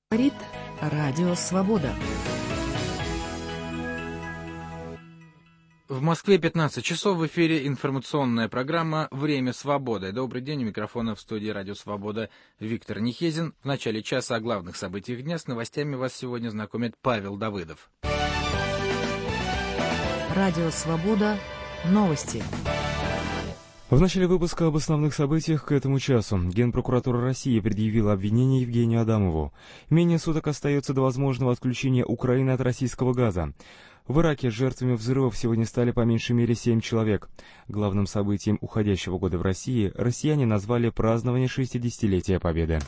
Говорит Радио Свобода. В Москве 15 часов, в эфире информационная программа «Время свободы». Добрый день, у микрофона в студии «Радио Свобода» Виктор Нихезин. В начале часа о главных событиях дня с новостями вас сегодня знакомит Павел Давыдов. Радио Свобода. Новости. В начале выпуска об основных событиях к этому часу. Генпрокуратура России предъявила обвинение Евгению Адамову. Менее суток остается до возможного отключения Украины от российского газа. В Ираке жертвами взрывов сегодня стали по меньшей мере 7 человек. Главным событием уходящего года в России россияне назвали празднование 60-летия Победы.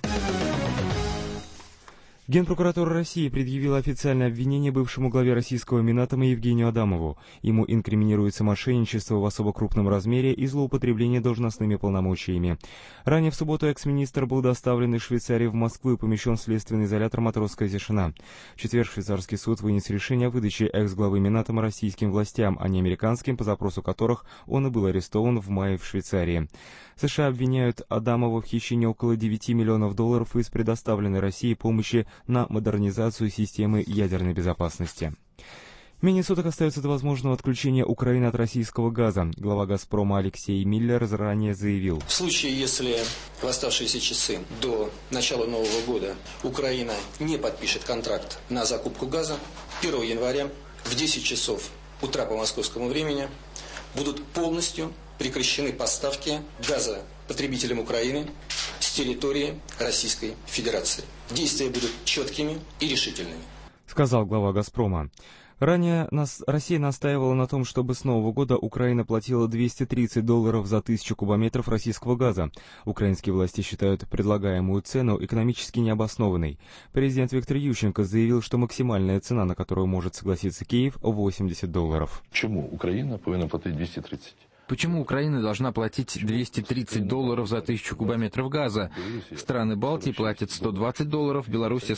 Генпрокуратура России предъявила официальное обвинение бывшему главе российского Минатома Евгению Адамову. Ему инкриминируется мошенничество в особо крупном размере и злоупотребление должностными полномочиями. Ранее в субботу экс-министр был доставлен из Швейцарии в Москву и помещен в следственный изолятор «Матросская тишина». В четверг швейцарский суд вынес решение о выдаче экс-главы Минатома российским властям, а не американским, по запросу которых он и был арестован в мае в Швейцарии. США обвиняют Адамова в хищении около $9 миллионов из предоставленной России помощи на модернизацию системы ядерной безопасности. Менее суток остается до возможного отключения Украины от российского газа. Глава «Газпрома» Алексей Миллер ранее заявил: в случае, если в оставшиеся часы до начала Нового года Украина не подпишет контракт на закупку газа, 1 января в 10 часов утра по московскому времени будут полностью прекращены поставки газа потребителям Украины с территории Российской Федерации. Действия будут четкими и решительными, сказал глава «Газпрома». Ранее Россия настаивала на том, чтобы с Нового года Украина платила $230 за 1000 кубометров российского газа. Украинские власти считают предлагаемую цену экономически необоснованной. Президент Виктор Ющенко заявил, что максимальная цена, на которую может согласиться Киев, $80. Почему Украина повинна платить 230? Почему Украина должна платить $230 за 1000 кубометров газа? Страны Балтии платят $120, Белоруссия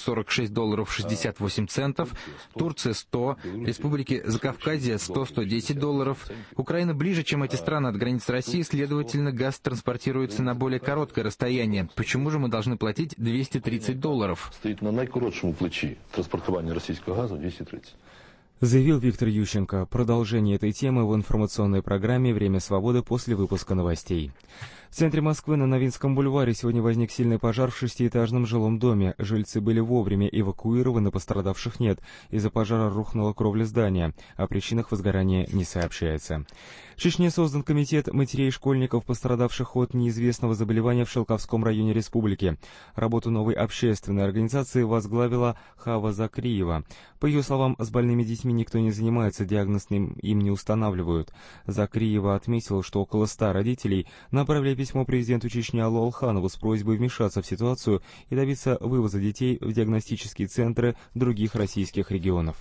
$46.68, Турция $100, Республики Закавказья $100-110. Украина ближе, чем эти страны от границ России, следовательно, газ транспортируется на более короткое расстояние. Почему же мы должны платить $230? Стоит на наикоротшему плечі транспортування російського газу 230. Заявил Виктор Ющенко. Продолжение этой темы в информационной программе «Время свободы» после выпуска новостей. В центре Москвы на Новинском бульваре сегодня возник сильный пожар в 6-этажном жилом доме. Жильцы были вовремя эвакуированы, пострадавших нет. Из-за пожара рухнула кровля здания. О причинах возгорания не сообщается. В Чечне создан комитет матерей школьников, пострадавших от неизвестного заболевания в Шелковском районе республики. Работу новой общественной организации возглавила Хава Закриева. По ее словам, с больными детьми никто не занимается, диагноз им не устанавливают. Закриева отметила, что около 100 родителей направили письмо президенту Чечни Аллу Алханову с просьбой вмешаться в ситуацию и добиться вывоза детей в диагностические центры других российских регионов.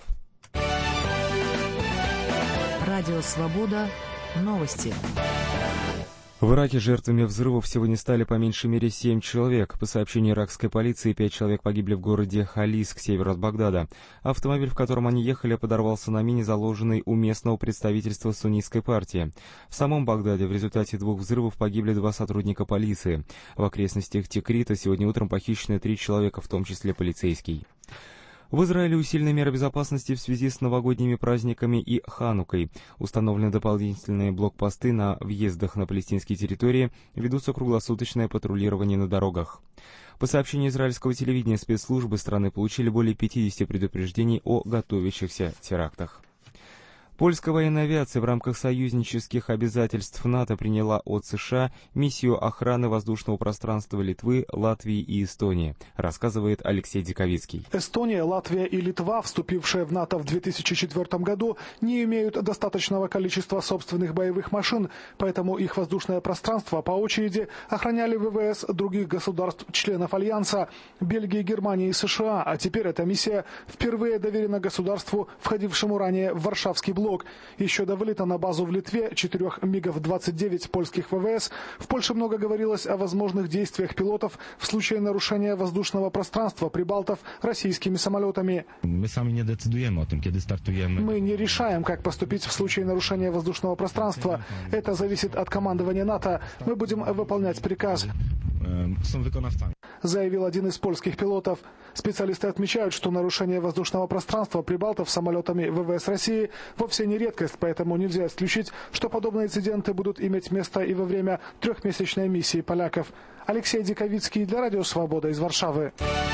Радио Свобода. Новости. В Ираке жертвами взрывов сегодня стали по меньшей мере 7 человек. По сообщению иракской полиции, 5 человек погибли в городе Халис к северу от Багдада. Автомобиль, в котором они ехали, подорвался на мине, заложенной у местного представительства суннитской партии. В самом Багдаде в результате 2 взрывов погибли 2 сотрудника полиции. В окрестностях Тикрита сегодня утром похищены 3 человека, в том числе полицейский. В Израиле усилены меры безопасности в связи с новогодними праздниками и Ханукой. Установлены дополнительные блокпосты на въездах на палестинские территории, ведутся круглосуточное патрулирование на дорогах. По сообщению израильского телевидения, спецслужбы страны получили более 50 предупреждений о готовящихся терактах. Польская военная авиация в рамках союзнических обязательств НАТО приняла от США миссию охраны воздушного пространства Литвы, Латвии и Эстонии, рассказывает Алексей Диковицкий. Эстония, Латвия и Литва, вступившие в НАТО в 2004 году, не имеют достаточного количества собственных боевых машин, поэтому их воздушное пространство по очереди охраняли ВВС других государств-членов Альянса, Бельгии, Германии и США, а теперь эта миссия впервые доверена государству, входившему ранее в Варшавский блок. Еще до вылета на базу в Литве 4 МиГов-29 польских ВВС в Польше много говорилось о возможных действиях пилотов в случае нарушения воздушного пространства прибалтов российскими самолетами. Мы сами не decydujemy o tym, kiedy startujemy. Мы не решаем, как поступить в случае нарушения воздушного пространства. Это зависит от командования НАТО. Мы будем выполнять приказ. są wykonawcami. Заявил один из польских пилотов. Специалисты отмечают, что нарушение воздушного пространства прибалтов самолетами ВВС России вовсе не редкость, поэтому нельзя исключить, что подобные инциденты будут иметь место и во время трехмесячной миссии поляков. Алексей Диковицкий для Радио Свобода из Варшавы.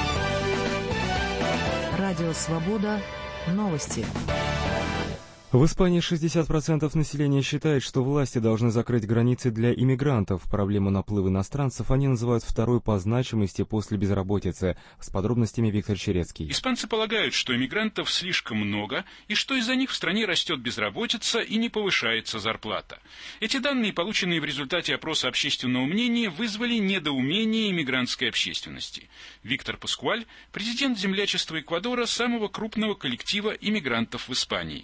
Радио Свобода. Новости. В Испании 60% населения считает, что власти должны закрыть границы для иммигрантов. Проблему наплыва иностранцев они называют второй по значимости после безработицы. С подробностями Виктор Черецкий. Испанцы полагают, что иммигрантов слишком много и что из-за них в стране растет безработица и не повышается зарплата. Эти данные, полученные в результате опроса общественного мнения, вызвали недоумение иммигрантской общественности. Виктор Паскуаль, президент землячества Эквадора, самого крупного коллектива иммигрантов в Испании.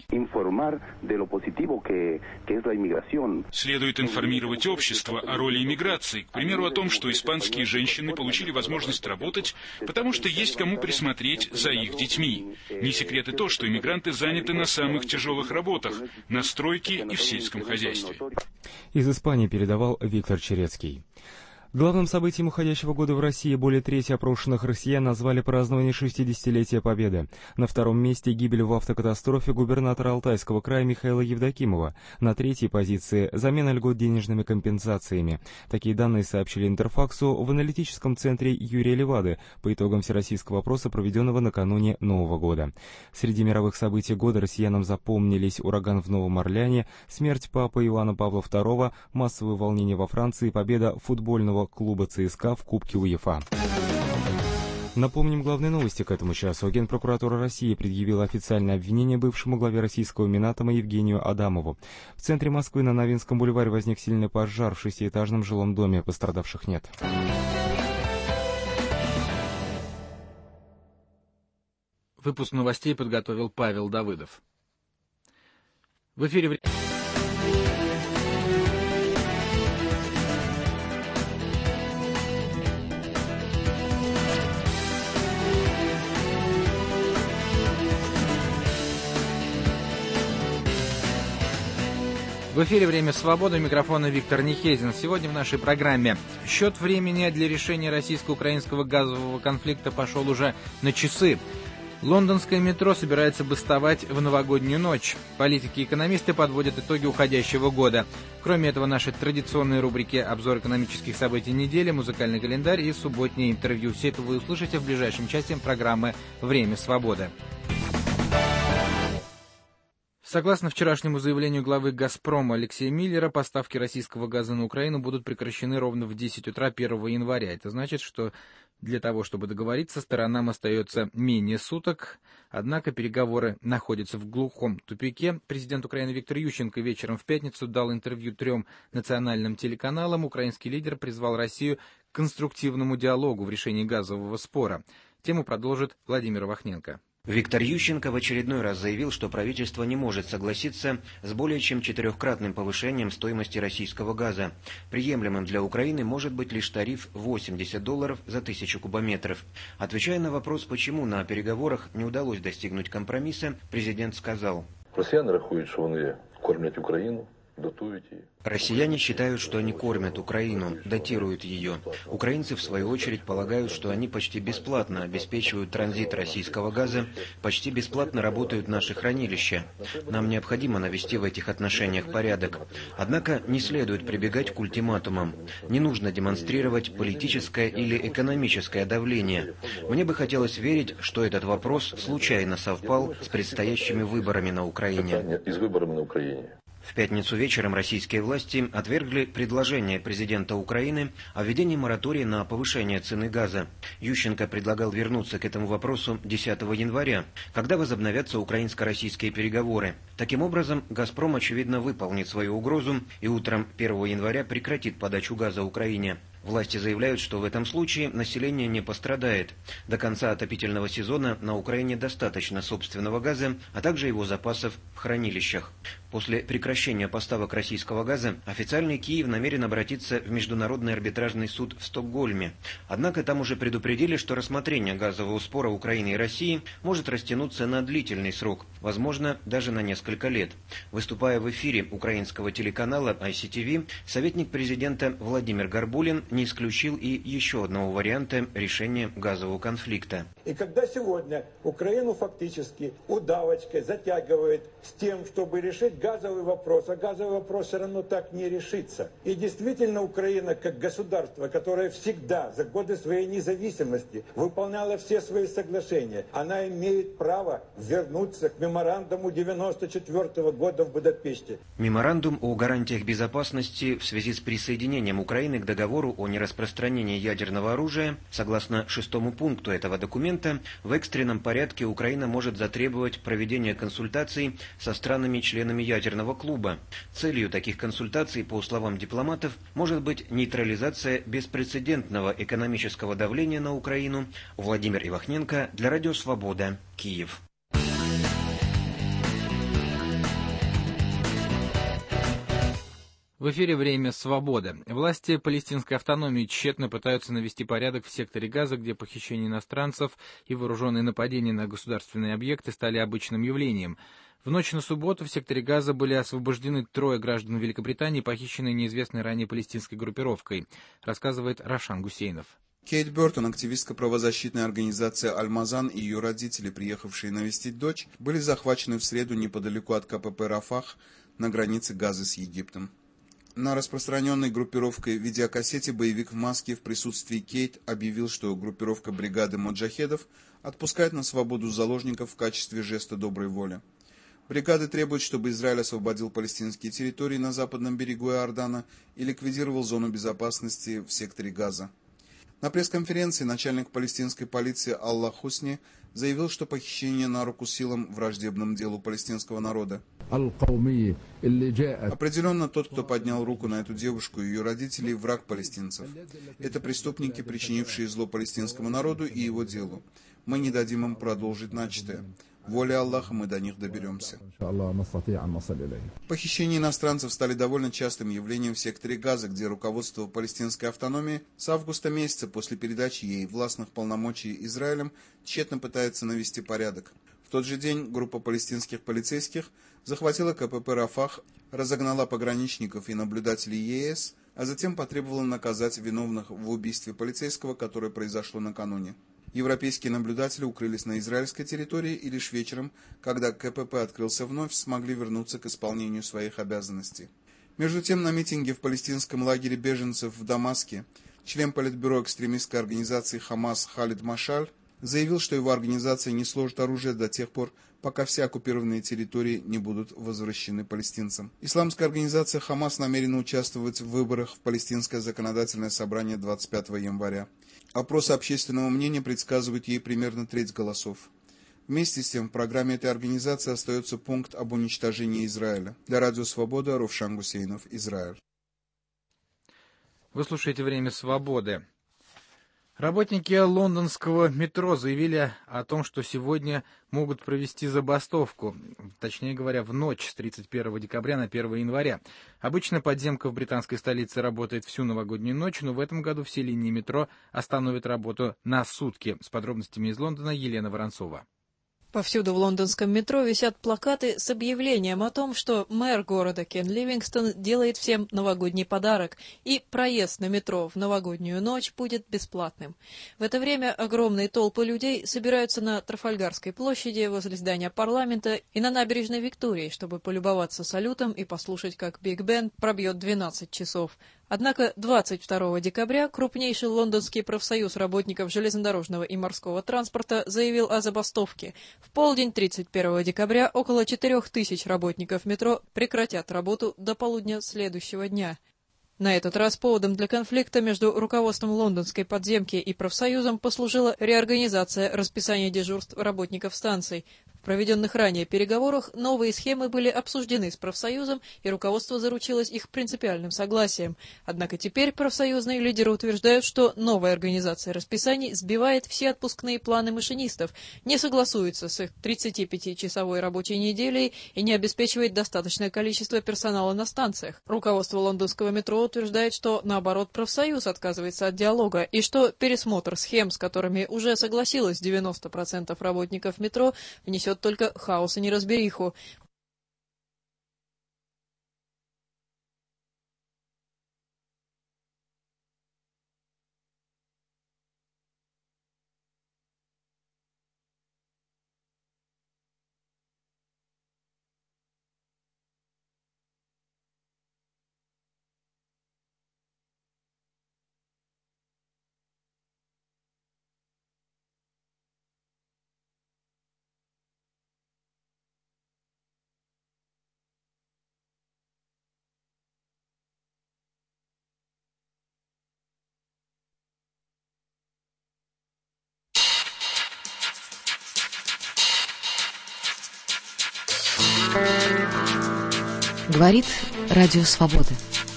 Следует информировать общество о роли иммиграции, к примеру, о том, что испанские женщины получили возможность работать, потому что есть кому присмотреть за их детьми. Не секрет и то, что иммигранты заняты на самых тяжелых работах, на стройке и в сельском хозяйстве. Из Испании передавал Виктор Черецкий. Главным событием уходящего года в России более трети опрошенных россиян назвали празднование 60-летия Победы. На втором месте гибель в автокатастрофе губернатора Алтайского края Михаила Евдокимова. На третьей позиции замена льгот денежными компенсациями. Такие данные сообщили Интерфаксу в аналитическом центре Юрия Левады по итогам всероссийского опроса, проведенного накануне Нового года. Среди мировых событий года россиянам запомнились ураган в Новом Орлеане, смерть папы Иоанна Павла II, массовые волнения во Франции, победа футбольного клуба ЦСКА в Кубке УЕФА. Напомним главные новости к этому часу. Генпрокуратура России предъявила официальное обвинение бывшему главе российского Минатома Евгению Адамову. В центре Москвы на Новинском бульваре возник сильный пожар в 6-этажном жилом доме. Пострадавших нет. Выпуск новостей подготовил Павел Давыдов. В эфире... В эфире «Время свободы», микрофона Виктор Нихезин. Сегодня в нашей программе счет времени для решения российско-украинского газового конфликта пошел уже на часы. Лондонское метро собирается бастовать в новогоднюю ночь. Политики и экономисты подводят итоги уходящего года. Кроме этого, наши традиционные рубрики «Обзор экономических событий недели», «Музыкальный календарь» и субботнее интервью. Все это вы услышите в ближайшем часе программы «Время свободы». Согласно вчерашнему заявлению главы «Газпрома» Алексея Миллера, поставки российского газа на Украину будут прекращены ровно в 10 утра 1 января. Это значит, что для того, чтобы договориться, сторонам остается менее суток. Однако переговоры находятся в глухом тупике. Президент Украины Виктор Ющенко вечером в пятницу дал интервью 3 национальным телеканалам. Украинский лидер призвал Россию к конструктивному диалогу в решении газового спора. Тему продолжит Владимир Вахненко. Виктор Ющенко в очередной раз заявил, что правительство не может согласиться с более чем 4-кратным повышением стоимости российского газа. Приемлемым для Украины может быть лишь тариф $80 за 1000 кубометров. Отвечая на вопрос, почему на переговорах не удалось достигнуть компромисса, президент сказал: «Россияне рахують, що вони кормлять Україну, дотують її». Россияне считают, что они кормят Украину, датируют ее. Украинцы, в свою очередь, полагают, что они почти бесплатно обеспечивают транзит российского газа, почти бесплатно работают наши хранилища. Нам необходимо навести в этих отношениях порядок. Однако не следует прибегать к ультиматумам. Не нужно демонстрировать политическое или экономическое давление. Мне бы хотелось верить, что этот вопрос случайно совпал с предстоящими выборами на Украине. В пятницу вечером российские власти отвергли предложение президента Украины о введении моратория на повышение цены газа. Ющенко предлагал вернуться к этому вопросу 10 января, когда возобновятся украинско-российские переговоры. Таким образом, «Газпром», очевидно, выполнит свою угрозу и утром 1 января прекратит подачу газа Украине. Власти заявляют, что в этом случае население не пострадает. До конца отопительного сезона на Украине достаточно собственного газа, а также его запасов в хранилищах. После прекращения поставок российского газа официальный Киев намерен обратиться в Международный арбитражный суд в Стокгольме. Однако там уже предупредили, что рассмотрение газового спора Украины и России может растянуться на длительный срок, возможно, даже на несколько лет. Выступая в эфире украинского телеканала ICTV, советник президента Владимир Горбулин не исключил и еще одного варианта решения газового конфликта. И когда сегодня Украину фактически удавочкой затягивает с тем, чтобы решить газовый вопрос, а газовый вопрос все равно так не решится. И действительно Украина, как государство, которое всегда за годы своей независимости выполняла все свои соглашения, она имеет право вернуться к меморандуму 1994 года в Будапеште. Меморандум о гарантиях безопасности в связи с присоединением Украины к договору о нераспространении ядерного оружия, согласно 6-му пункту этого документа, в экстренном порядке Украина может затребовать проведения консультаций со странами-членами ядерного клуба. Целью таких консультаций, по словам дипломатов, может быть нейтрализация беспрецедентного экономического давления на Украину. Владимир Ивахненко для Радио Свобода, Киев. В эфире «Время свободы». Власти палестинской автономии тщетно пытаются навести порядок в секторе Газа, где похищение иностранцев и вооруженные нападения на государственные объекты стали обычным явлением. В ночь на субботу в секторе Газа были освобождены 3 граждан Великобритании, похищенные неизвестной ранее палестинской группировкой, рассказывает Рошан Гусейнов. Кейт Бертон, активистка правозащитной организации «Аль-Мазан» и ее родители, приехавшие навестить дочь, были захвачены в среду неподалеку от КПП «Рафах» на границе Газы с Египтом. На распространенной группировкой видеокассете боевик в маске в присутствии Кейт объявил, что группировка бригады моджахедов отпускает на свободу заложников в качестве жеста доброй воли. Бригады требуют, чтобы Израиль освободил палестинские территории на западном берегу Иордана и ликвидировал зону безопасности в секторе Газа. На пресс-конференции начальник палестинской полиции Аллах Хусни заявил, что похищение на руку силам враждебным делу палестинского народа. Определенно, тот, кто поднял руку на эту девушку и ее родителей, враг палестинцев. Это преступники, причинившие зло палестинскому народу и его делу. Мы не дадим им продолжить начатое. Воля Аллаха, мы до них доберемся. Похищения иностранцев стали довольно частым явлением в секторе Газа, где руководство палестинской автономии с августа месяца после передачи ей властных полномочий Израилем тщетно пытается навести порядок. В тот же день группа палестинских полицейских захватила КПП «Рафах», разогнала пограничников и наблюдателей ЕС, а затем потребовала наказать виновных в убийстве полицейского, которое произошло накануне. Европейские наблюдатели укрылись на израильской территории и лишь вечером, когда КПП открылся вновь, смогли вернуться к исполнению своих обязанностей. Между тем, на митинге в палестинском лагере беженцев в Дамаске член политбюро экстремистской организации «Хамас» Халид Машаль заявил, что его организация не сложит оружие до тех пор, пока все оккупированные территории не будут возвращены палестинцам. Исламская организация «Хамас» намерена участвовать в выборах в палестинское законодательное собрание 25 января. Опросы общественного мнения предсказывают ей примерно треть голосов. Вместе с тем, в программе этой организации остается пункт об уничтожении Израиля. Для Радио Свобода, Ровшан Гусейнов, Израиль. Вы слушаете «Время свободы». Работники лондонского метро заявили о том, что сегодня могут провести забастовку, точнее говоря, в ночь с 31 декабря на 1 января. Обычно подземка в британской столице работает всю новогоднюю ночь, но в этом году все линии метро остановят работу на сутки. С подробностями из Лондона Елена Воронцова. Повсюду в лондонском метро висят плакаты с объявлением о том, что мэр города Кен Ливингстон делает всем новогодний подарок, и проезд на метро в новогоднюю ночь будет бесплатным. В это время огромные толпы людей собираются на Трафальгарской площади возле здания парламента и на набережной Виктории, чтобы полюбоваться салютом и послушать, как Биг Бен пробьет 12 часов. Однако 22 декабря крупнейший лондонский профсоюз работников железнодорожного и морского транспорта заявил о забастовке. В полдень 31 декабря около 4000 работников метро прекратят работу до полудня следующего дня. На этот раз поводом для конфликта между руководством лондонской подземки и профсоюзом послужила реорганизация расписания дежурств работников станций. В проведенных ранее переговорах новые схемы были обсуждены с профсоюзом, и руководство заручилось их принципиальным согласием. Однако теперь профсоюзные лидеры утверждают, что новая организация расписаний сбивает все отпускные планы машинистов, не согласуется с их 35-часовой рабочей неделей и не обеспечивает достаточное количество персонала на станциях. Руководство лондонского метро утверждает, что, наоборот, профсоюз отказывается от диалога, и что пересмотр схем, с которыми уже согласилось 90% работников метро, внесет только хаос и неразбериху. Говорит Радио Свобода.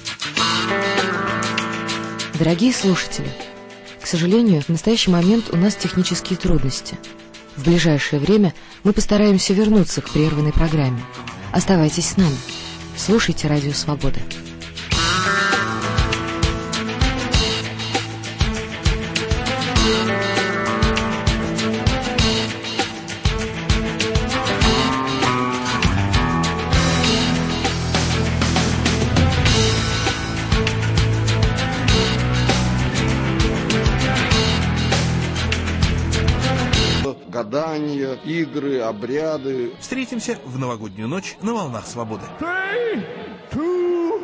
Дорогие слушатели, к сожалению, в настоящий момент у нас технические трудности. В ближайшее время мы постараемся вернуться к прерванной программе. Оставайтесь с нами. Слушайте Радио Свобода. Гадания, игры, обряды. Встретимся в новогоднюю ночь на волнах свободы. 3, 2,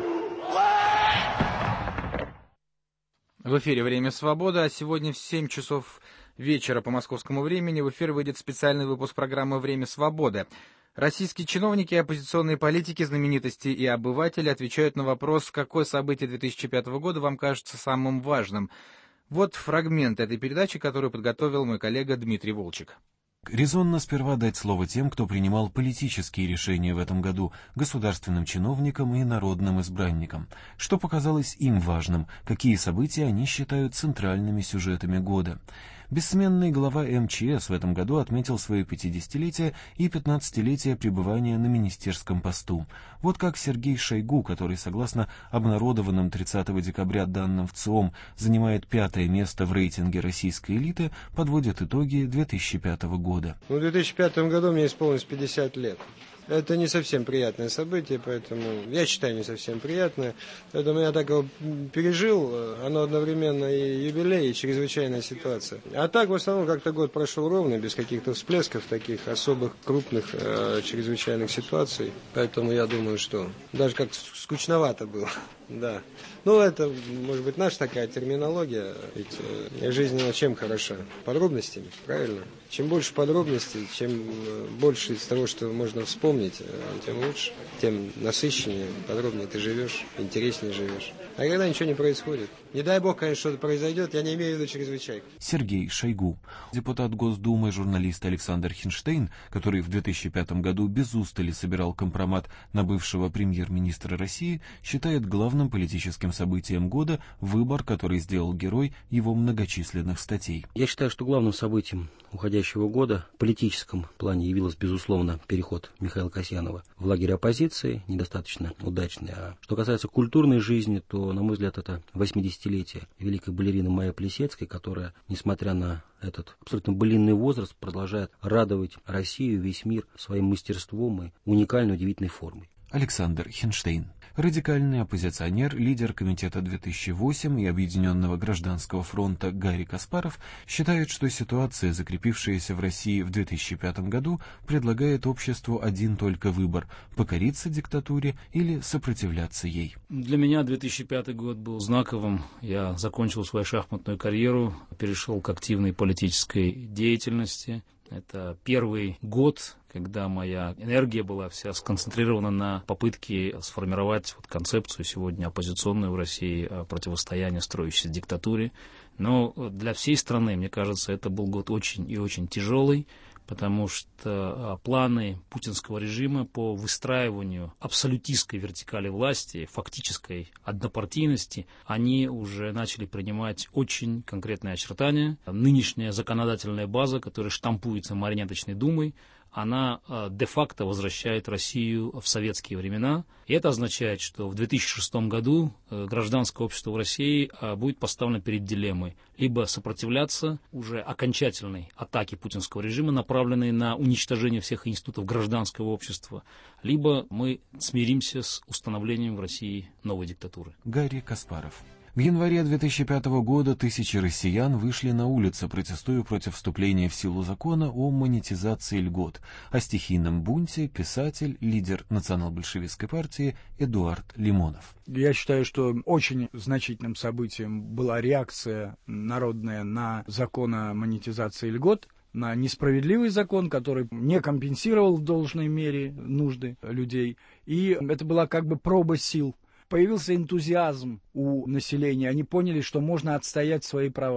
В эфире «Время свободы», а сегодня в 7 часов вечера по московскому времени в эфир выйдет специальный выпуск программы «Время свободы». Российские чиновники, оппозиционные политики, знаменитости и обыватели отвечают на вопрос, какое событие 2005 года вам кажется самым важным. Вот фрагмент этой передачи, которую подготовил мой коллега Дмитрий Волчек. Резонно сперва дать слово тем, кто принимал политические решения в этом году, государственным чиновникам и народным избранникам. Что показалось им важным, какие события они считают центральными сюжетами года. Бессменный глава МЧС в этом году отметил свое 50-летие и 15-летие пребывания на министерском посту. Вот как Сергей Шойгу, который, согласно обнародованным 30 декабря данным в ЦИОМ, занимает 5-е место в рейтинге российской элиты, подводит итоги 2005 года. В 2005 году мне исполнилось 50 лет. Это не совсем приятное событие, поэтому я считаю не совсем приятное. Поэтому я так его пережил, оно одновременно и юбилей, и чрезвычайная ситуация. А так, в основном, как-то год прошел ровно, без каких-то всплесков таких особых, крупных, чрезвычайных ситуаций. Поэтому я думаю, что даже как скучновато было. Да. Ну, это, может быть, наша такая терминология. Ведь жизнь, она чем хороша? Подробностями, правильно? Чем больше подробностей, чем больше из того, что можно вспомнить, тем лучше, тем насыщеннее, подробнее ты живешь, интереснее живешь. А когда ничего не происходит, не дай бог, конечно, что-то произойдет, я не имею в виду чрезвычайку. Сергей Шойгу. Депутат Госдумы, журналист Александр Хинштейн, который в 2005 году без устали собирал компромат на бывшего премьер-министра России, считает главным политическим событием года выбор, который сделал герой его многочисленных статей. Я считаю, что главным событием уходящего года в политическом плане явился, безусловно, переход Михаила Касьянова в лагерь оппозиции, недостаточно удачный. А что касается культурной жизни, то, на мой взгляд, это 80-летие великой балерины Майи Плисецкой, которая, несмотря на этот абсолютно былинный возраст, продолжает радовать Россию, весь мир своим мастерством и уникальной, удивительной формой. Александр Хинштейн. Радикальный оппозиционер, лидер Комитета 2008 и Объединенного гражданского фронта Гарри Каспаров считает, что ситуация, закрепившаяся в России в 2005 году, предлагает обществу один только выбор – покориться диктатуре или сопротивляться ей. Для меня 2005 год был знаковым. Я закончил свою шахматную карьеру, перешел к активной политической деятельности. Это первый год, когда моя энергия была вся сконцентрирована на попытке сформировать концепцию сегодня оппозиционную в России, противостояние строящейся диктатуре. Но для всей страны, мне кажется, это был год очень и очень тяжелый, потому что планы путинского режима по выстраиванию абсолютистской вертикали власти, фактической однопартийности, они уже начали принимать очень конкретные очертания. Нынешняя законодательная база, которая штампуется Марионеточной думой, она де-факто возвращает Россию в советские времена. И это означает, что в 2006 году гражданское общество в России будет поставлено перед дилеммой. Либо сопротивляться уже окончательной атаке путинского режима, направленной на уничтожение всех институтов гражданского общества, либо мы смиримся с установлением в России новой диктатуры. Гарри Каспаров. В январе 2005 года тысячи россиян вышли на улицы, протестуя против вступления в силу закона о монетизации льгот. О стихийном бунте писатель, лидер национал-большевистской партии Эдуард Лимонов. Я считаю, что очень значительным событием была реакция народная на закон о монетизации льгот, на несправедливый закон, который не компенсировал в должной мере нужды людей. И это была как бы проба сил. Появился энтузиазм у населения, они поняли, что можно отстоять свои права.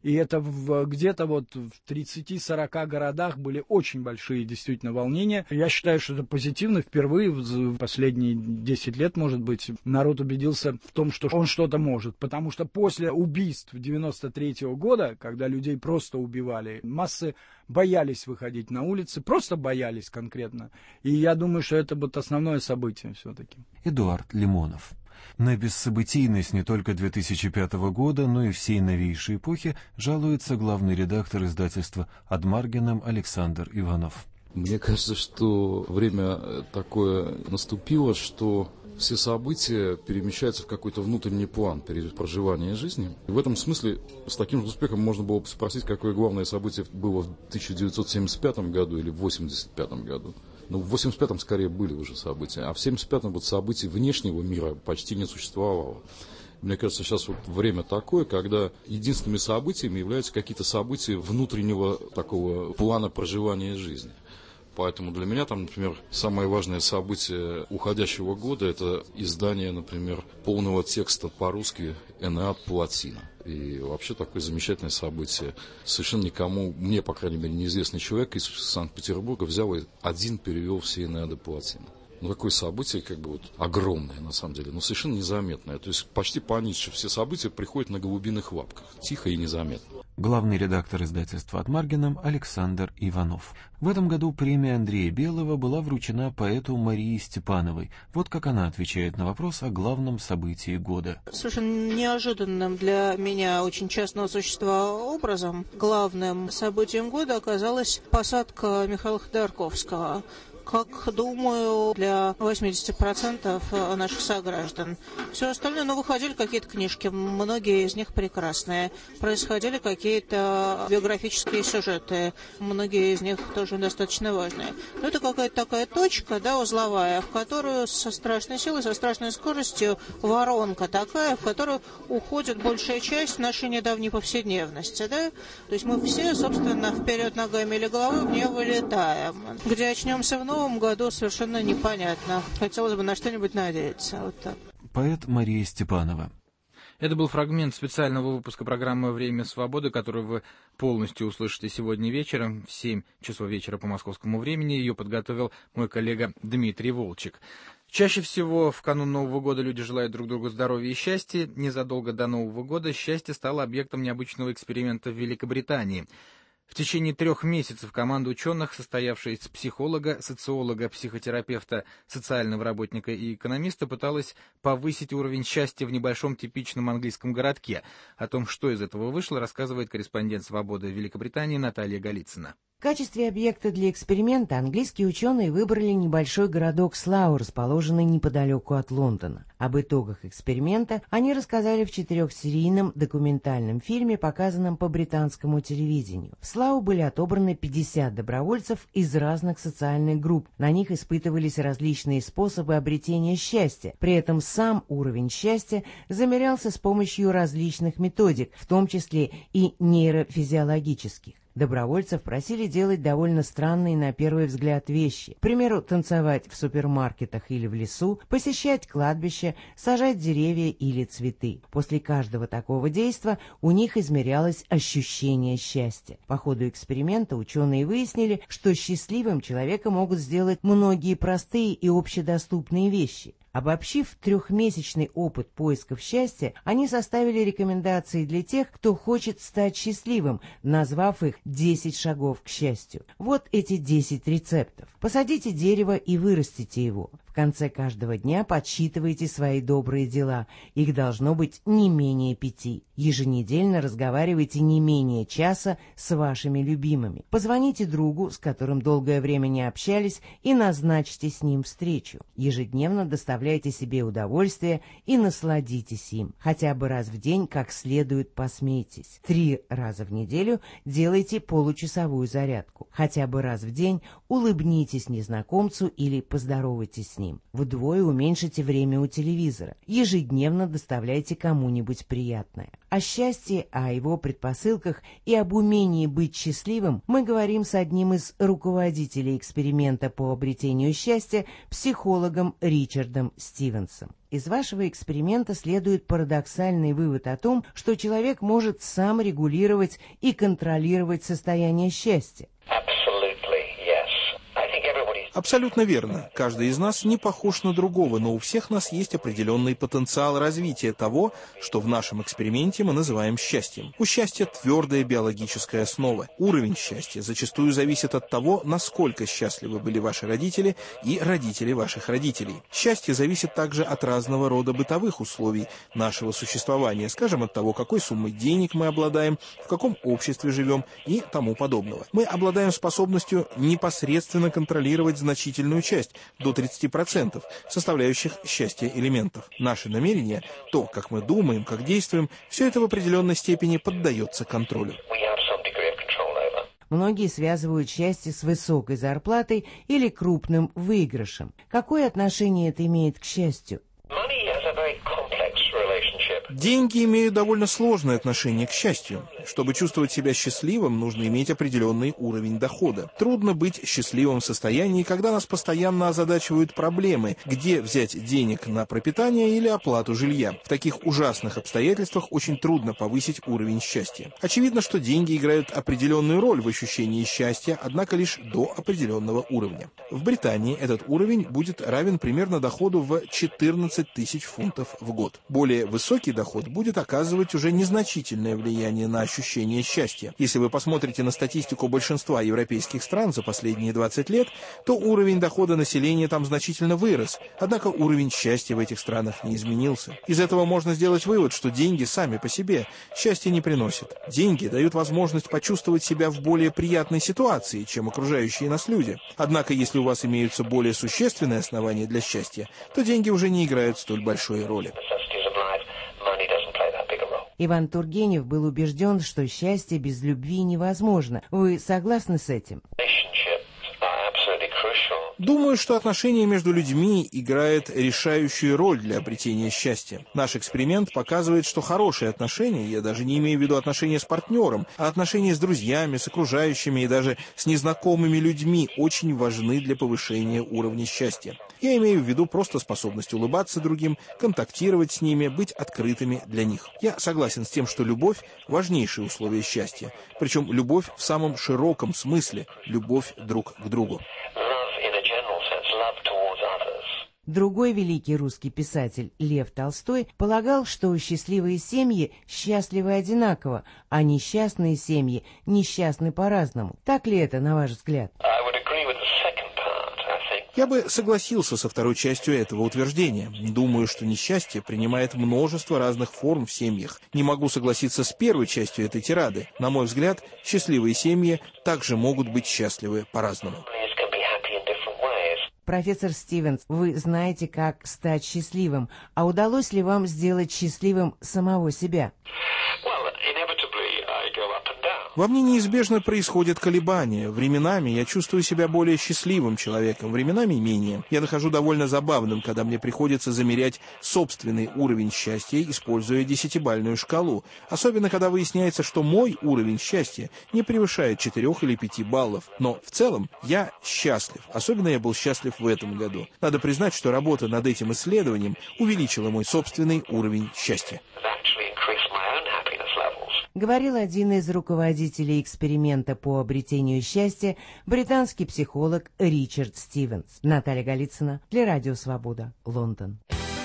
И это где-то вот в 30-40 городах были очень большие действительно волнения. Я считаю, что это позитивно. Впервые в последние 10 лет, может быть, народ убедился в том, что он что-то может. Потому что после убийств 93-го года, когда людей просто убивали, массы боялись выходить на улицы, просто боялись конкретно. И я думаю, что это вот основное событие все-таки. Эдуард Лимонов. На бессобытийность не только 2005 года, но и всей новейшей эпохи жалуется главный редактор издательства «Адмаргеном» Александр Иванов. Мне кажется, что время такое наступило, что все события перемещаются в какой-то внутренний план проживания жизни. И в этом смысле с таким же успехом можно было бы спросить, какое главное событие было в 1975 году или в 1985 году. Ну, в 85-м скорее были уже события, а в 75-м вот событий внешнего мира почти не существовало. Мне кажется, сейчас вот время такое, когда единственными событиями являются какие-то события внутреннего такого плана проживания жизни. Поэтому для меня там, например, самое важное событие уходящего года – это издание, например, полного текста по-русски «Энеад Плотина». И вообще такое замечательное событие. Совершенно никому, мне, по крайней мере, неизвестный человек из Санкт-Петербурга взял и один перевел все «Энеады Плотина». Ну, такое событие, как бы вот огромное, на самом деле, но совершенно незаметное. То есть почти по Ницше все события приходят на голубиных лапках, тихо и незаметно. Главный редактор издательства «Адмаргеном» Александр Иванов. В этом году премия Андрея Белого была вручена поэту Марии Степановой. Вот как она отвечает на вопрос о главном событии года. Совершенно неожиданным для меня, очень частного существа образом, главным событием года оказалась посадка Михаила Ходорковского. Как, думаю, для 80% наших сограждан. Все остальное, выходили какие-то книжки, многие из них прекрасные. Происходили какие-то биографические сюжеты, многие из них тоже достаточно важные. Но это какая-то такая точка, узловая, в которую со страшной силой, со страшной скоростью воронка такая, в которую уходит большая часть нашей недавней повседневности, да? То есть мы все, собственно, вперед ногами или головой в нее вылетаем. Где очнемся в новом году, совершенно непонятно. Хотелось бы на что-нибудь надеяться. Вот так. Поэт Мария Степанова. Это был фрагмент специального выпуска программы «Время свободы», которую вы полностью услышите сегодня вечером в 7 часов вечера по московскому времени. Ее подготовил мой коллега Дмитрий Волчек. Чаще всего в канун Нового года люди желают друг другу здоровья и счастья. Незадолго до Нового года счастье стало объектом необычного эксперимента в Великобритании. В течение 3 месяцев команда ученых, состоявшая из психолога, социолога, психотерапевта, социального работника и экономиста, пыталась повысить уровень счастья в небольшом типичном английском городке. О том, что из этого вышло, рассказывает корреспондент «Свободы» в Великобритании Наталья Голицына. В качестве объекта для эксперимента английские ученые выбрали небольшой городок Слоу, расположенный неподалеку от Лондона. Об итогах эксперимента они рассказали в 4-серийном документальном фильме, показанном по британскому телевидению. В Слоу были отобраны 50 добровольцев из разных социальных групп. На них испытывались различные способы обретения счастья. При этом сам уровень счастья замерялся с помощью различных методик, в том числе и нейрофизиологических. Добровольцев просили делать довольно странные на первый взгляд вещи. К примеру, танцевать в супермаркетах или в лесу, посещать кладбище, сажать деревья или цветы. После каждого такого действа у них измерялось ощущение счастья. По ходу эксперимента ученые выяснили, что счастливым человека могут сделать многие простые и общедоступные вещи. Обобщив 3-месячный опыт поисков счастья, они составили рекомендации для тех, кто хочет стать счастливым, назвав их 10 шагов к счастью. Вот эти 10 рецептов. Посадите дерево и вырастите его. В конце каждого дня подсчитывайте свои добрые дела. Их должно быть не менее 5. Еженедельно разговаривайте не менее часа с вашими любимыми. Позвоните другу, с которым долгое время не общались, и назначьте с ним встречу. Ежедневно доставляйте себе удовольствие и насладитесь им. Хотя бы раз в день как следует посмейтесь. 3 раза в неделю делайте получасовую зарядку. Хотя бы раз в день улыбнитесь незнакомцу или поздоровайтесь с ним. Вдвое уменьшите время у телевизора. Ежедневно доставляйте кому-нибудь приятное. О счастье, о его предпосылках и об умении быть счастливым мы говорим с одним из руководителей эксперимента по обретению счастья, психологом Ричардом Стивенсом. Из вашего эксперимента следует парадоксальный вывод о том, что человек может сам регулировать и контролировать состояние счастья. Абсолютно верно. Каждый из нас не похож на другого, но у всех нас есть определенный потенциал развития того, что в нашем эксперименте мы называем счастьем. У счастья твердая биологическая основа. Уровень счастья зачастую зависит от того, насколько счастливы были ваши родители и родители ваших родителей. Счастье зависит также от разного рода бытовых условий нашего существования, скажем, от того, какой суммой денег мы обладаем, в каком обществе живем и тому подобного. Мы обладаем способностью непосредственно контролировать значительную часть, до 30%, составляющих счастье элементов. Наши намерения, то, как мы думаем, как действуем, все это в определенной степени поддается контролю. Многие связывают счастье с высокой зарплатой или крупным выигрышем. Какое отношение это имеет к счастью? Деньги имеют довольно сложное отношение к счастью. Чтобы чувствовать себя счастливым, нужно иметь определенный уровень дохода. Трудно быть счастливым в состоянии, когда нас постоянно озадачивают проблемы, где взять денег на пропитание или оплату жилья. В таких ужасных обстоятельствах очень трудно повысить уровень счастья. Очевидно, что деньги играют определенную роль в ощущении счастья, однако лишь до определенного уровня. В Британии этот уровень будет равен примерно доходу в 14 тысяч фунтов в год. Более высокий доход будет оказывать уже незначительное влияние на ощущение счастья. Если вы посмотрите на статистику большинства европейских стран за последние 20 лет, то уровень дохода населения там значительно вырос, однако уровень счастья в этих странах не изменился. Из этого можно сделать вывод, что деньги сами по себе счастья не приносят. Деньги дают возможность почувствовать себя в более приятной ситуации, чем окружающие нас люди. Однако, если у вас имеются более существенные основания для счастья, то деньги уже не играют столь большой роли. Иван Тургенев был убежден, что счастье без любви невозможно. Вы согласны с этим? Думаю, что отношения между людьми играют решающую роль для обретения счастья. Наш эксперимент показывает, что хорошие отношения, я даже не имею в виду отношения с партнером, а отношения с друзьями, с окружающими и даже с незнакомыми людьми очень важны для повышения уровня счастья. Я имею в виду просто способность улыбаться другим, контактировать с ними, быть открытыми для них. Я согласен с тем, что любовь – важнейшее условие счастья. Причем любовь в самом широком смысле – любовь друг к другу. Другой великий русский писатель Лев Толстой полагал, что счастливые семьи счастливы одинаково, а несчастные семьи несчастны по-разному. Так ли это, на ваш взгляд? Я бы согласился со второй частью этого утверждения. Думаю, что несчастье принимает множество разных форм в семьях. Не могу согласиться с первой частью этой тирады. На мой взгляд, счастливые семьи также могут быть счастливы по-разному. Профессор Стивенс, вы знаете, как стать счастливым, а удалось ли вам сделать счастливым самого себя? Во мне неизбежно происходят колебания. Временами я чувствую себя более счастливым человеком, временами менее. Я нахожу довольно забавным, когда мне приходится замерять собственный уровень счастья, используя 10-бальную шкалу. Особенно, когда выясняется, что мой уровень счастья не превышает 4 или 5 баллов. Но в целом я счастлив. Особенно я был счастлив в этом году. Надо признать, что работа над этим исследованием увеличила мой собственный уровень счастья. Говорил один из руководителей эксперимента по обретению счастья, британский психолог Ричард Стивенс. Наталья Голицына для Радио Свобода, Лондон.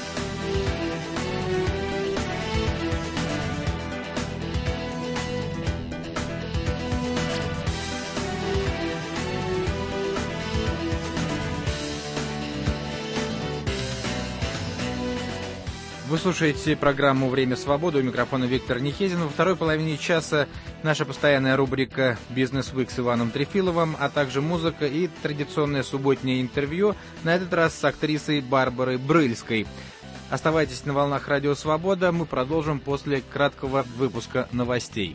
Вы слушаете программу «Время свободы». У микрофона Виктор Нехезин. Во второй половине часа наша постоянная рубрика «Бизнес Week» с Иваном Трефиловым, а также музыка и традиционное субботнее интервью, на этот раз с актрисой Барбарой Брыльской. Оставайтесь на волнах Радио Свобода. Мы продолжим после краткого выпуска новостей.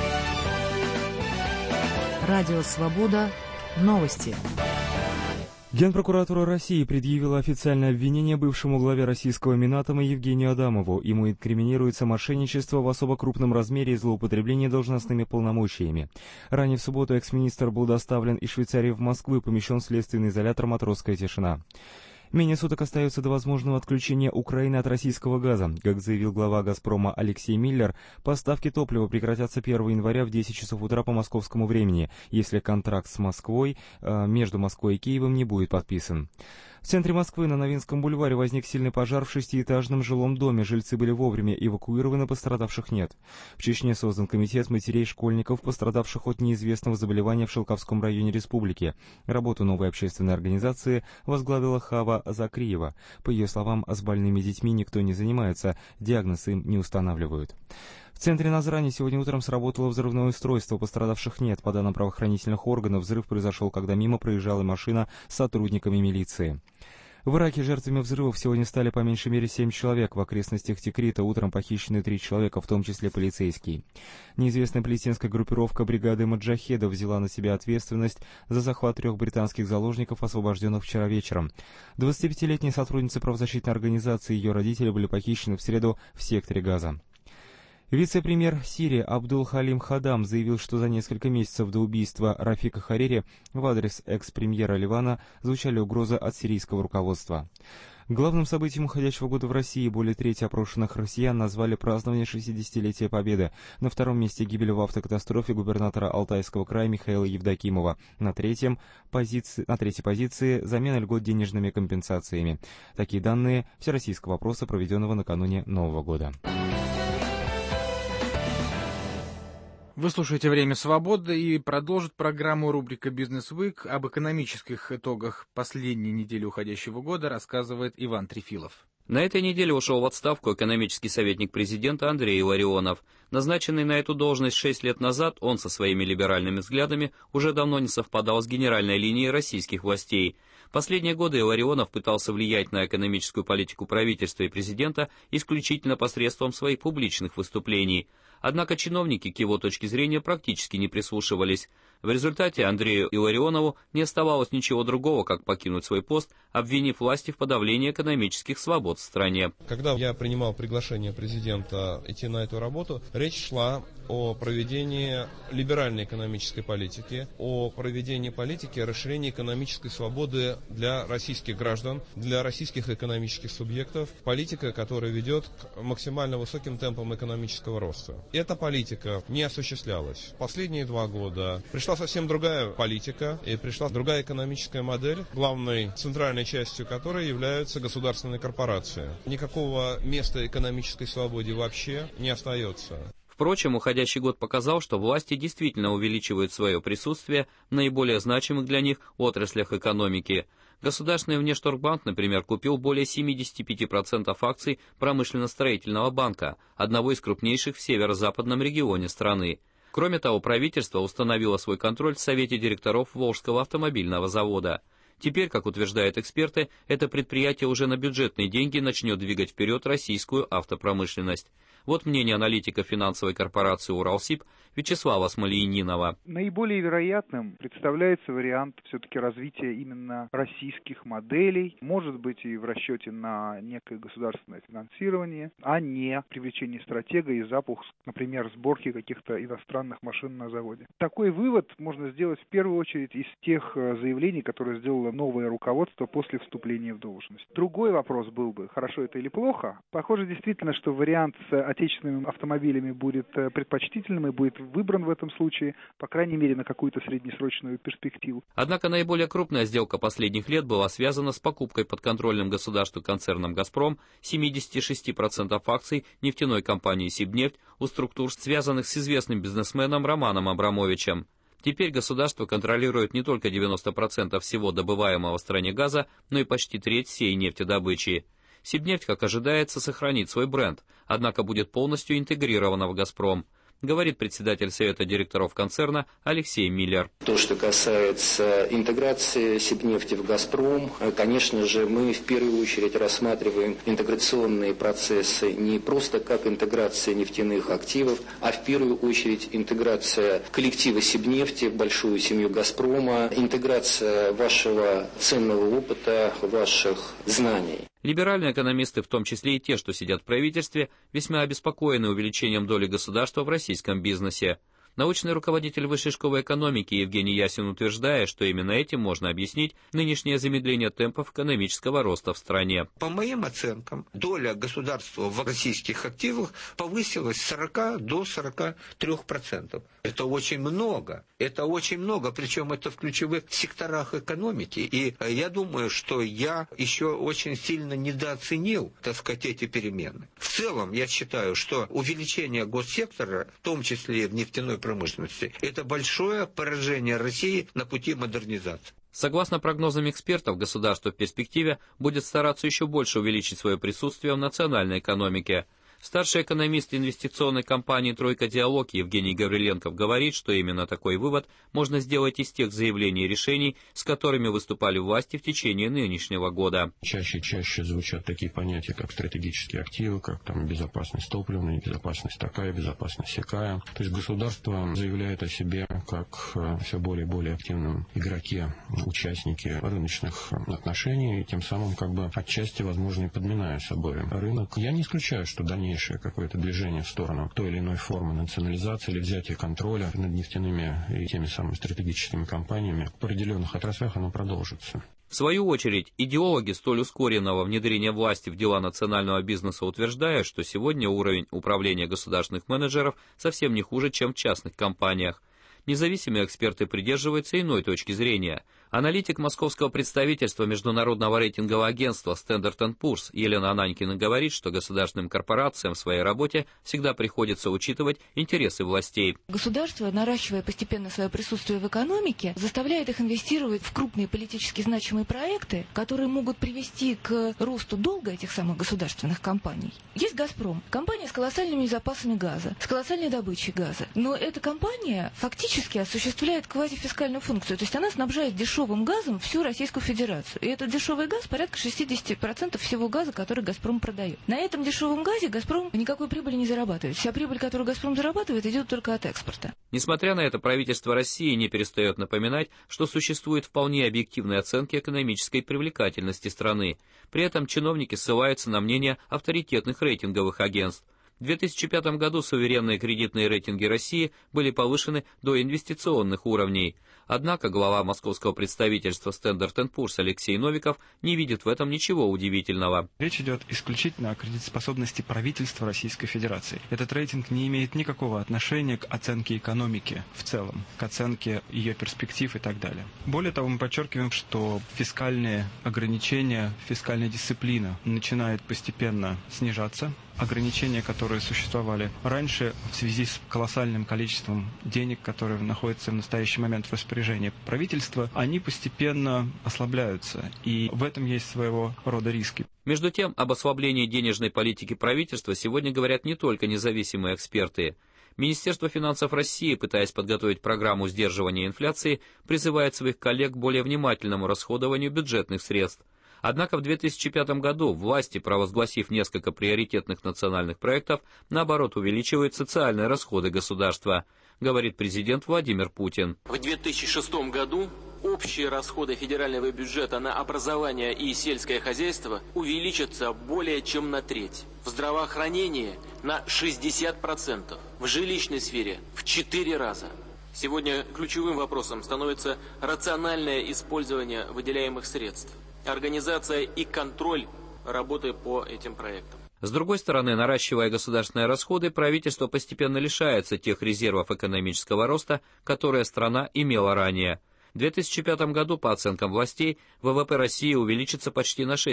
Радио Свобода. Новости. Генпрокуратура России предъявила официальное обвинение бывшему главе российского Минатома Евгению Адамову. Ему инкриминируется мошенничество в особо крупном размере и злоупотребление должностными полномочиями. Ранее в субботу экс-министр был доставлен из Швейцарии в Москву и помещен в следственный изолятор «Матросская тишина». Менее суток остается до возможного отключения Украины от российского газа. Как заявил глава «Газпрома» Алексей Миллер, поставки топлива прекратятся 1 января в 10 часов утра по московскому времени, если контракт с Москвой между Москвой и Киевом не будет подписан. В центре Москвы на Новинском бульваре возник сильный пожар в 6-этажном жилом доме. Жильцы были вовремя эвакуированы, пострадавших нет. В Чечне создан комитет матерей школьников, пострадавших от неизвестного заболевания в Шелковском районе республики. Работу новой общественной организации возглавила Хава Закриева. По ее словам, с больными детьми никто не занимается, диагноз им не устанавливают. В центре Назрани сегодня утром сработало взрывное устройство, пострадавших нет. По данным правоохранительных органов, взрыв произошел, когда мимо проезжала машина с сотрудниками милиции. В Ираке жертвами взрывов сегодня стали по меньшей мере 7 человек. В окрестностях Тикрита утром похищены 3 человека, в том числе полицейский. Неизвестная палестинская группировка бригады маджахедов взяла на себя ответственность за захват 3 британских заложников, освобожденных вчера вечером. 25-летняя сотрудница правозащитной организации и ее родители были похищены в среду в секторе Газа. Вице-премьер Сирии Абдул-Халим Хадам заявил, что за несколько месяцев до убийства Рафика Харири в адрес экс-премьера Ливана звучали угрозы от сирийского руководства. Главным событием уходящего года в России более трети опрошенных россиян назвали празднование 60-летия Победы. На втором месте гибель в автокатастрофе губернатора Алтайского края Михаила Евдокимова. На третьей позиции замена льгот денежными компенсациями. Такие данные всероссийского опроса, проведенного накануне Нового года. Вы слушаете «Время свободы» и продолжит программу рубрика «Бизнес Week». Об экономических итогах последней недели уходящего года рассказывает Иван Трефилов. На этой неделе ушел в отставку экономический советник президента Андрей Илларионов. Назначенный на эту должность 6 лет назад, он со своими либеральными взглядами уже давно не совпадал с генеральной линией российских властей. Последние годы Илларионов пытался влиять на экономическую политику правительства и президента исключительно посредством своих публичных выступлений. Однако чиновники к его точке зрения практически не прислушивались. В результате Андрею Илларионову не оставалось ничего другого, как покинуть свой пост, обвинив власти в подавлении экономических свобод в стране. Когда я принимал приглашение президента идти на эту работу, речь шла о проведении либеральной экономической политики, о проведении политики расширения экономической свободы для российских граждан, для российских экономических субъектов, политика, которая ведет к максимально высоким темпам экономического роста. Эта политика не осуществлялась. Последние 2 года пришла совсем другая политика и пришла другая экономическая модель, главной центральной частью которой являются государственные корпорации. Никакого места экономической свободе вообще не остается. Впрочем, уходящий год показал, что власти действительно увеличивают свое присутствие в наиболее значимых для них отраслях экономики. Государственный Внешторгбанк, например, купил более 75% акций промышленно-строительного банка, одного из крупнейших в северо-западном регионе страны. Кроме того, правительство установило свой контроль в Совете директоров Волжского автомобильного завода. Теперь, как утверждают эксперты, это предприятие уже на бюджетные деньги начнет двигать вперед российскую автопромышленность. Вот мнение аналитика финансовой корпорации «Уралсиб» Вячеслава Смольянинова. Наиболее вероятным представляется вариант все-таки развития именно российских моделей, может быть и в расчете на некое государственное финансирование, а не привлечение стратега и запуск, например, сборки каких-то иностранных машин на заводе. Такой вывод можно сделать в первую очередь из тех заявлений, которые сделало новое руководство после вступления в должность. Другой вопрос был бы, хорошо это или плохо. Похоже действительно, что вариант с отечественными автомобилями будет предпочтительным и будет выбран в этом случае, по крайней мере, на какую-то среднесрочную перспективу. Однако наиболее крупная сделка последних лет была связана с покупкой подконтрольным государству концерном «Газпром» 76% акций нефтяной компании «Сибнефть» у структур, связанных с известным бизнесменом Романом Абрамовичем. Теперь государство контролирует не только 90% всего добываемого в стране газа, но и почти треть всей нефтедобычи. «Сибнефть», как ожидается, сохранит свой бренд, однако будет полностью интегрирована в «Газпром», говорит председатель Совета директоров концерна Алексей Миллер. То, что касается интеграции Сибнефти в «Газпром», конечно же, мы в первую очередь рассматриваем интеграционные процессы не просто как интеграция нефтяных активов, а в первую очередь интеграция коллектива Сибнефти в большую семью «Газпрома», интеграция вашего ценного опыта, ваших знаний. Либеральные экономисты, в том числе и те, что сидят в правительстве, весьма обеспокоены увеличением доли государства в российском бизнесе. Научный руководитель Высшей школы экономики Евгений Ясин утверждает, что именно этим можно объяснить нынешнее замедление темпов экономического роста в стране. По моим оценкам, доля государства в российских активах повысилась с 40 до 43%. Это очень много. Причем это в ключевых секторах экономики. И я думаю, что я еще очень сильно недооценил, эти перемены. В целом, я считаю, что увеличение госсектора, в том числе и в нефтяной промышленности, это большое поражение России на пути модернизации. Согласно прогнозам экспертов, государство в перспективе будет стараться еще больше увеличить свое присутствие в национальной экономике. Старший экономист инвестиционной компании «Тройка Диалог» Евгений Гавриленков говорит, что именно такой вывод можно сделать из тех заявлений и решений, с которыми выступали власти в течение нынешнего года. Чаще и чаще звучат такие понятия, как стратегические активы, как безопасность топливная, безопасность такая, безопасность сякая. То есть государство заявляет о себе как все более и более активном игроке, участнике рыночных отношений, и тем самым отчасти, возможно, и подминая собой рынок. Я не исключаю, что дальнейшее какое-то движение в сторону той или иной формы национализации или взятия контроля над нефтяными и теми самыми стратегическими компаниями в определенных отраслях оно продолжится. В свою очередь, идеологи столь ускоренного внедрения власти в дела национального бизнеса утверждают, что сегодня уровень управления государственных менеджеров совсем не хуже, чем в частных компаниях. Независимые эксперты придерживаются иной точки зрения. Аналитик московского представительства международного рейтингового агентства Standard & Poor's Елена Ананькина говорит, что государственным корпорациям в своей работе всегда приходится учитывать интересы властей. Государство, наращивая постепенно свое присутствие в экономике, заставляет их инвестировать в крупные политически значимые проекты, которые могут привести к росту долга этих самых государственных компаний. Есть «Газпром», компания с колоссальными запасами газа, с колоссальной добычей газа. Но эта компания фактически осуществляет квазифискальную функцию, то есть она снабжает дешевым газом всю Российскую Федерацию. И этот дешевый газ порядка 60% всего газа, который «Газпром» продает. На этом дешевом газе «Газпром» никакой прибыли не зарабатывает. Вся прибыль, которую «Газпром» зарабатывает, идет только от экспорта. Несмотря на это, правительство России не перестает напоминать, что существуют вполне объективные оценки экономической привлекательности страны. При этом чиновники ссылаются на мнение авторитетных рейтинговых агентств. В 2005 году суверенные кредитные рейтинги России были повышены до инвестиционных уровней. Однако глава московского представительства Standard & Poor's Алексей Новиков не видит в этом ничего удивительного. Речь идет исключительно о кредитоспособности правительства Российской Федерации. Этот рейтинг не имеет никакого отношения к оценке экономики в целом, к оценке ее перспектив и так далее. Более того, мы подчеркиваем, что фискальные ограничения, фискальная дисциплина начинает постепенно снижаться. Ограничения, которые существовали раньше в связи с колоссальным количеством денег, которые находятся в настоящий момент в распоряжении правительства, они постепенно ослабляются. И в этом есть своего рода риски. Между тем, об ослаблении денежной политики правительства сегодня говорят не только независимые эксперты. Министерство финансов России, пытаясь подготовить программу сдерживания инфляции, призывает своих коллег к более внимательному расходованию бюджетных средств. Однако в 2005 году власти, провозгласив несколько приоритетных национальных проектов, наоборот увеличивают социальные расходы государства, говорит президент Владимир Путин. В 2006 году общие расходы федерального бюджета на образование и сельское хозяйство увеличатся более чем на треть. В здравоохранении на 60%, в жилищной сфере в 4 раза. Сегодня ключевым вопросом становится рациональное использование выделяемых средств, организация и контроль работы по этим проектам. С другой стороны, наращивая государственные расходы, правительство постепенно лишается тех резервов экономического роста, которые страна имела ранее. В 2005 году, по оценкам властей, ВВП России увеличится почти на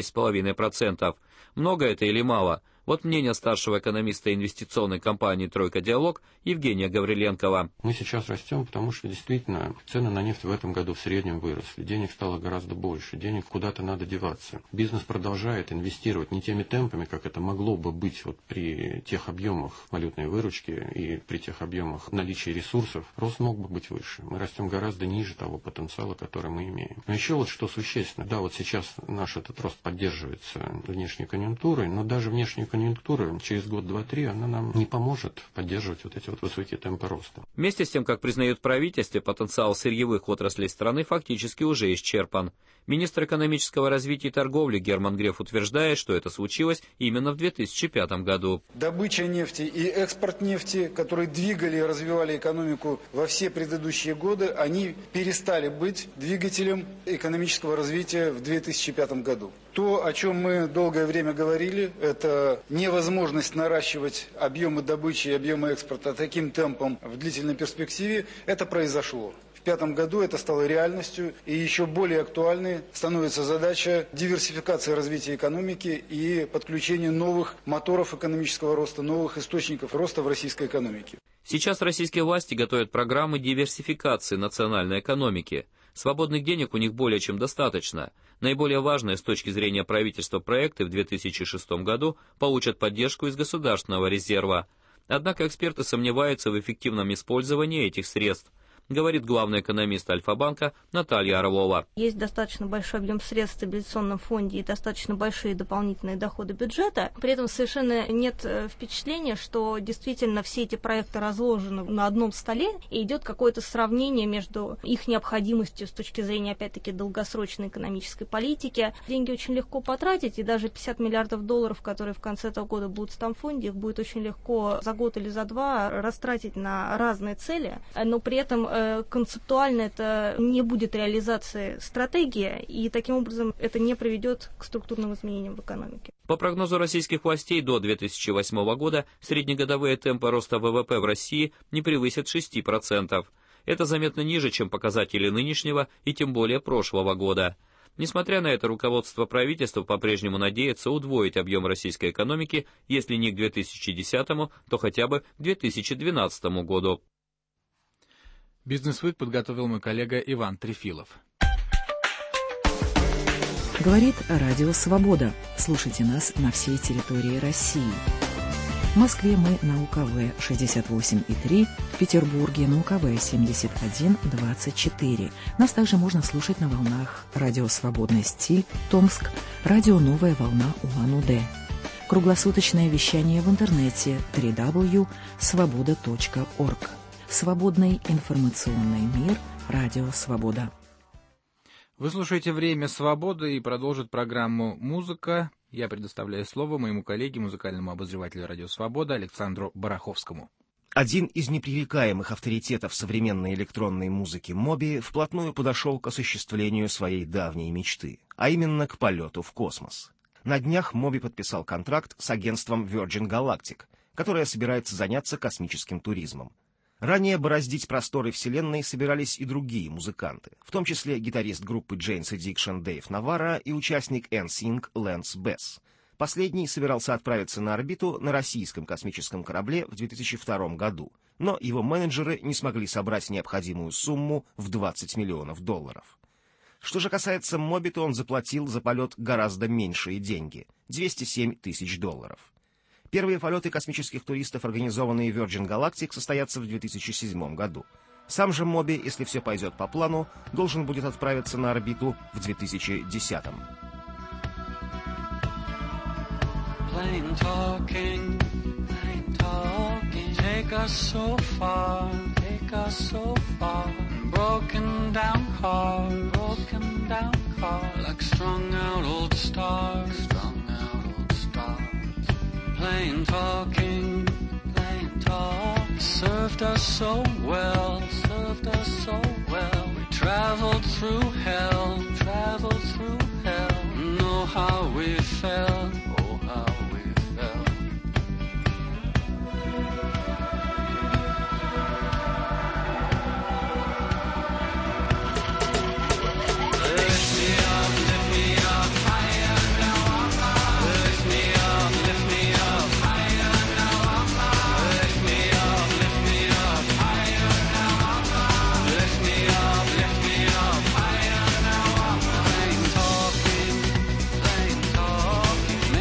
6,5%. Много это или мало? Вот мнение старшего экономиста инвестиционной компании «Тройка Диалог» Евгения Гавриленкова. Мы сейчас растем, потому что действительно цены на нефть в этом году в среднем выросли. Денег стало гораздо больше, денег куда-то надо деваться. Бизнес продолжает инвестировать не теми темпами, как это могло бы быть при тех объемах валютной выручки и при тех объемах наличия ресурсов. Рост мог бы быть выше. Мы растем гораздо ниже того потенциала, который мы имеем. Но еще что существенно. Да, вот сейчас наш этот рост поддерживается внешней конъюнктурой, но даже внешнюю конъюнктуру конъюнктура через год, два, три, она нам не поможет поддерживать вот эти вот высокие темпы роста. Вместе с тем, как признают правительство, потенциал сырьевых отраслей страны фактически уже исчерпан. Министр экономического развития и торговли Герман Греф утверждает, что это случилось именно в 2005 году. Добыча нефти и экспорт нефти, которые двигали и развивали экономику во все предыдущие годы, они перестали быть двигателем экономического развития в 2005 году. То, о чем мы долгое время говорили, это невозможность наращивать объемы добычи и объемы экспорта таким темпом в длительной перспективе, это произошло. В 2005 году это стало реальностью, и еще более актуальной становится задача диверсификации развития экономики и подключения новых моторов экономического роста, новых источников роста в российской экономике. Сейчас российские власти готовят программы диверсификации национальной экономики. Свободных денег у них более чем достаточно. Наиболее важные с точки зрения правительства проекты в 2006 году получат поддержку из государственного резерва. Однако эксперты сомневаются в эффективном использовании этих средств, говорит главный экономист Альфа-банка Наталья Орлова. Есть достаточно большой объем средств в стабилизационном фонде и достаточно большие дополнительные доходы бюджета. При этом совершенно нет впечатления, что действительно все эти проекты разложены на одном столе и идет какое-то сравнение между их необходимостью с точки зрения, опять-таки, долгосрочной экономической политики. Деньги очень легко потратить, и даже 50 миллиардов долларов, которые в конце этого года будут в стамфонде, их будет очень легко за год или за два растратить на разные цели, но при этом концептуально это не будет реализации стратегии, и таким образом это не приведет к структурным изменениям в экономике. По прогнозу российских властей, до 2008 года среднегодовые темпы роста ВВП в России не превысят 6%. Это заметно ниже, чем показатели нынешнего и тем более прошлого года. Несмотря на это, руководство правительства по-прежнему надеется удвоить объем российской экономики, если не к 2010, то хотя бы к 2012 году. «Бизнес-вик» подготовил мой коллега Иван Трефилов. Говорит Радио Свобода. Слушайте нас на всей территории России. В Москве мы на УКВ 68,3, в Петербурге на УКВ 71,24. Нас также можно слушать на волнах Радио Свободный стиль, Томск, Радио Новая волна Улан-Удэ. Круглосуточное вещание в интернете www.svoboda.org. Свободный информационный мир. Радио Свобода. Вы слушаете «Время свободы» и продолжит программу «Музыка». Я предоставляю слово моему коллеге, музыкальному обозревателю «Радио Свобода» Александру Бараховскому. Один из непререкаемых авторитетов современной электронной музыки Моби вплотную подошел к осуществлению своей давней мечты, а именно к полету в космос. На днях Моби подписал контракт с агентством Virgin Galactic, которое собирается заняться космическим туризмом. Ранее бороздить просторы Вселенной собирались и другие музыканты, в том числе гитарист группы Jane's Addiction Дэйв Наварро и участник NSYNC Лэнс Бесс. Последний собирался отправиться на орбиту на российском космическом корабле в 2002 году, но его менеджеры не смогли собрать необходимую сумму в $20 миллионов. Что же касается Моби, то он заплатил за полет гораздо меньшие деньги — $207 тысяч. Первые полеты космических туристов, организованные Virgin Galactic, состоятся в 2007 году. Сам же Моби, если все пойдет по плану, должен будет отправиться на орбиту в 2010. Plain talking, take us so far, broken down car, like strung out old stars, plain talking, served us so well, we traveled through hell, know how we felt, oh how we felt. Lift me up higher, now I'm high. Lift me up higher, now I'm high. Lift me up higher, now I'm high. Lift me up higher, now I'm high. Plain talking,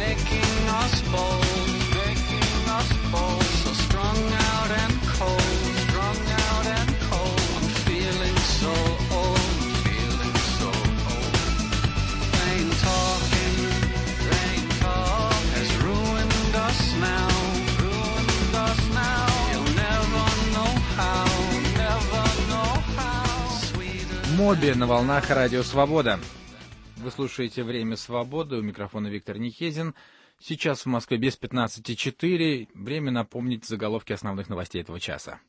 Моби на волнах Радио Свобода. Вы слушаете «Время свободы», у микрофона Виктор Нихезин. Сейчас в Москве без 15:04. Время напомнить заголовки основных новостей этого часа.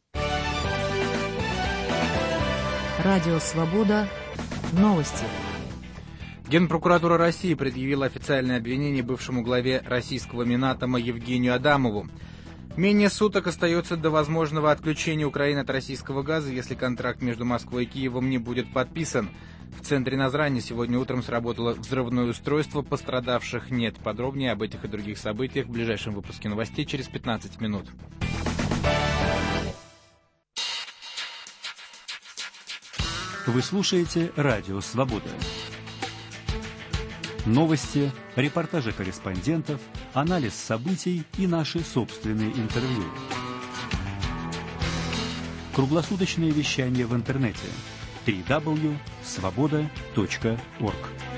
Радио Свобода. Новости. Генпрокуратура России предъявила официальное обвинение бывшему главе российского Минатома Евгению Адамову. Менее суток остается до возможного отключения Украины от российского газа, если контракт между Москвой и Киевом не будет подписан. В центре Назрани сегодня утром сработало взрывное устройство, пострадавших нет. Подробнее об этих и других событиях в ближайшем выпуске новостей через 15 минут. Вы слушаете Радио Свобода. Новости, репортажи корреспондентов, анализ событий и наши собственные интервью. Круглосуточное вещание в интернете www.svoboda.org.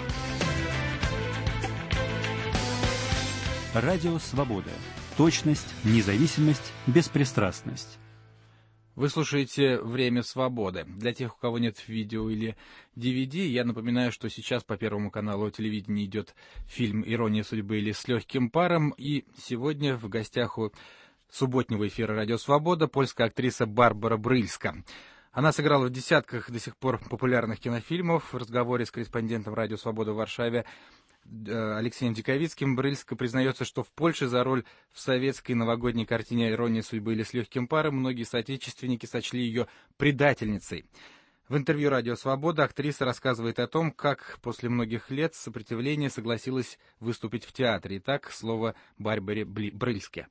Радио Свобода. Точность, независимость, беспристрастность. Вы слушаете «Время свободы». Для тех, у кого нет видео или DVD, я напоминаю, что сейчас по Первому каналу телевидения идет фильм «Ирония судьбы» или «С легким паром». И сегодня в гостях у субботнего эфира «Радио Свобода» польская актриса Барбара Брыльска. Она сыграла в десятках до сих пор популярных кинофильмов. В разговоре с корреспондентом «Радио Свобода» в Варшаве Алексеем Диковицким Брыльска признается, что в Польше за роль в советской новогодней картине «Ирония судьбы» или «С легким паром» многие соотечественники сочли ее предательницей. В интервью «Радио Свобода» актриса рассказывает о том, как после многих лет сопротивления согласилась выступить в театре. Итак, слово Барбаре Брыльске.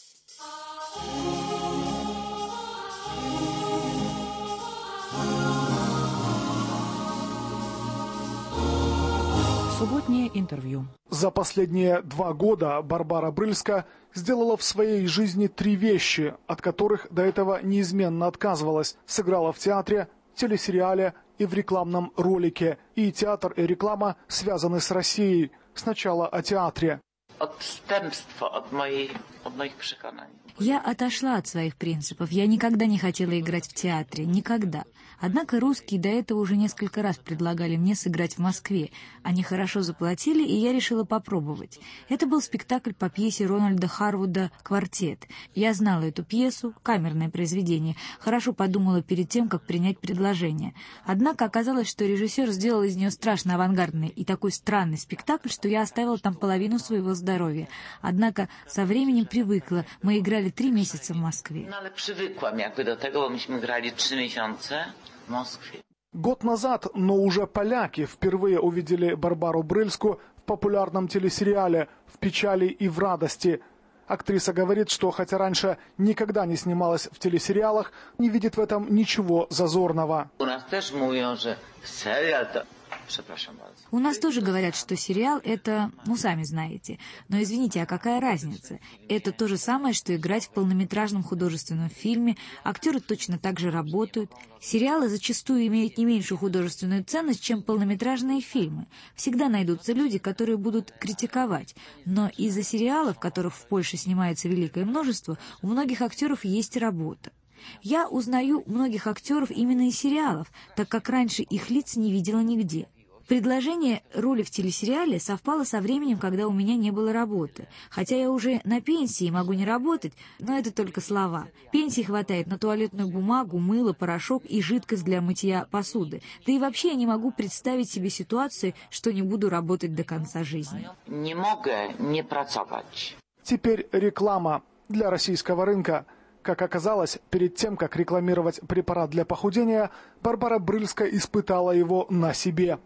Субботнее интервью. За последние 2 года Барбара Брыльска сделала в своей жизни 3 вещи, от которых до этого неизменно отказывалась. Сыграла в театре, телесериале и в рекламном ролике. И театр, и реклама связаны с Россией. Сначала о театре. Я отошла от своих принципов. Я никогда не хотела играть в театре. Никогда. Однако русские до этого уже несколько раз предлагали мне сыграть в Москве. Они хорошо заплатили, и я решила попробовать. Это был спектакль по пьесе Рональда Харвуда «Квартет». Я знала эту пьесу, камерное произведение, хорошо подумала перед тем, как принять предложение. Однако оказалось, что режиссер сделал из нее страшно авангардный и такой странный спектакль, что я оставила там половину своего здоровья. Однако со временем привыкла. Мы играли 3 месяца в Москве. Год назад, но уже поляки впервые увидели Барбару Брыльску в популярном телесериале «В печали и в радости». Актриса говорит, что хотя раньше никогда не снималась в телесериалах, не видит в этом ничего зазорного. У нас тоже говорят, что сериал — это, сами знаете. Но извините, а какая разница? Это то же самое, что играть в полнометражном художественном фильме. Актеры точно так же работают. Сериалы зачастую имеют не меньшую художественную ценность, чем полнометражные фильмы. Всегда найдутся люди, которые будут критиковать. Но из-за сериалов, которых в Польше снимается великое множество, у многих актеров есть работа. Я узнаю многих актеров именно из сериалов, так как раньше их лиц не видела нигде. Предложение роли в телесериале совпало со временем, когда у меня не было работы. Хотя я уже на пенсии и могу не работать, но это только слова. Пенсии хватает на туалетную бумагу, мыло, порошок и жидкость для мытья посуды. Да и вообще я не могу представить себе ситуацию, что не буду работать до конца жизни. Не могу не pracować. Теперь реклама для российского рынка. Как оказалось, перед тем, как рекламировать препарат для похудения, Барбара Брыльска испытала его на себе.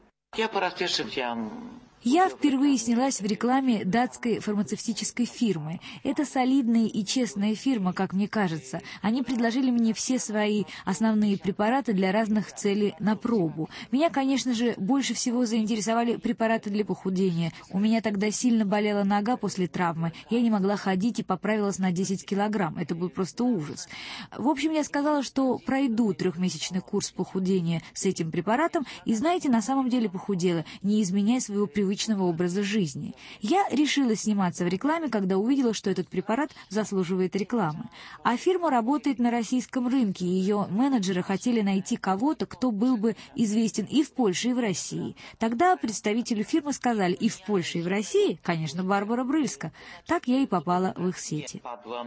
Я впервые снялась в рекламе датской фармацевтической фирмы. Это солидная и честная фирма, как мне кажется. Они предложили мне все свои основные препараты для разных целей на пробу. Меня, конечно же, больше всего заинтересовали препараты для похудения. У меня тогда сильно болела нога после травмы. Я не могла ходить и поправилась на 10 килограмм. Это был просто ужас. В общем, я сказала, что пройду 3-месячный курс похудения с этим препаратом. И знаете, на самом деле похудела, не изменяя своего привычного привычного образа жизни. Я решила сниматься в рекламе, когда увидела, что этот препарат заслуживает рекламы. А фирма работает на российском рынке, и ее менеджеры хотели найти кого-то, кто был бы известен и в Польше, и в России. Тогда представителю фирмы сказали: и в Польше, и в России, конечно, Барбара Брыльска. Так я и попала в их сети.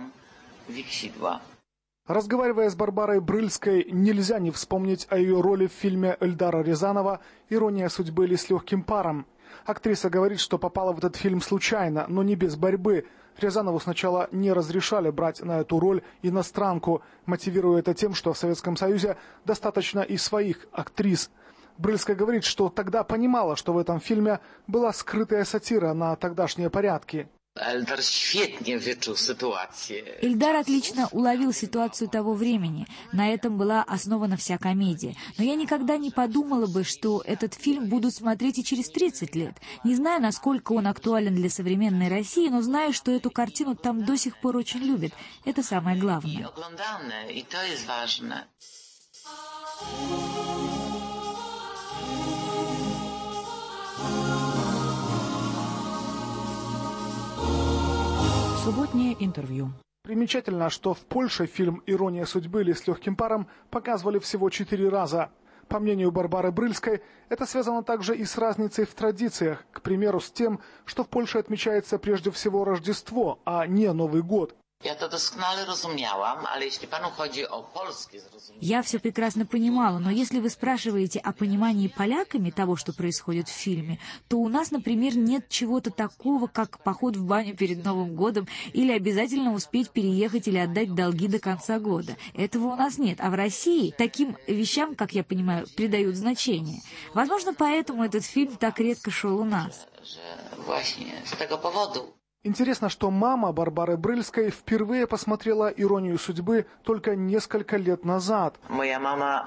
Разговаривая с Барбарой Брыльской, нельзя не вспомнить о ее роли в фильме Эльдара Рязанова «Ирония судьбы» или «С легким паром». Актриса говорит, что попала в этот фильм случайно, но не без борьбы. Рязанову сначала не разрешали брать на эту роль иностранку, мотивируя это тем, что в Советском Союзе достаточно и своих актрис. Брыльская говорит, что тогда понимала, что в этом фильме была скрытая сатира на тогдашние порядки. Эльдар отлично уловил ситуацию того времени. На этом была основана вся комедия. Но я никогда не подумала бы, что этот фильм будут смотреть и через 30 лет. Не знаю, насколько он актуален для современной России, но знаю, что эту картину там до сих пор очень любят. Это самое главное. Субботнее интервью. Примечательно, что в Польше фильм «Ирония судьбы» или «С легким паром» показывали всего 4 раза. По мнению Барбары Брыльской, это связано также и с разницей в традициях, к примеру, с тем, что в Польше отмечается прежде всего Рождество, а не Новый год. Я все прекрасно понимала, но если вы спрашиваете о понимании поляками того, что происходит в фильме, то у нас, например, нет чего-то такого, как поход в баню перед Новым годом или обязательно успеть переехать или отдать долги до конца года. Этого у нас нет, а в России таким вещам, как я понимаю, придают значение. Возможно, поэтому этот фильм так редко шел у нас. Интересно, что мама Барбары Брыльской впервые посмотрела «Иронию судьбы» только несколько лет назад. Моя мама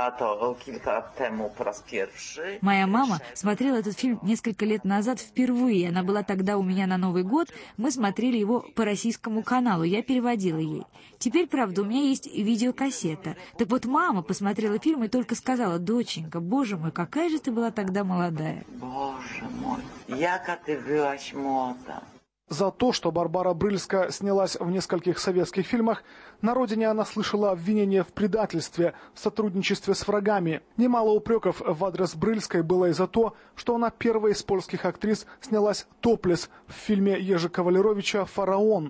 смотрела этот фильм несколько лет назад впервые. Она была тогда у меня на Новый год. Мы смотрели его по российскому каналу. Я переводила ей. Теперь, правда, у меня есть видеокассета. Так вот, мама посмотрела фильм и только сказала: «Доченька, боже мой, какая же ты была тогда молодая». Боже мой, яка ты была молода. За то, что Барбара Брыльска снялась в нескольких советских фильмах, на родине она слышала обвинения в предательстве, в сотрудничестве с врагами. Немало упреков в адрес Брыльской было и за то, что она первой из польских актрис снялась топлес в фильме Ежи Кавалеровича «Фараон».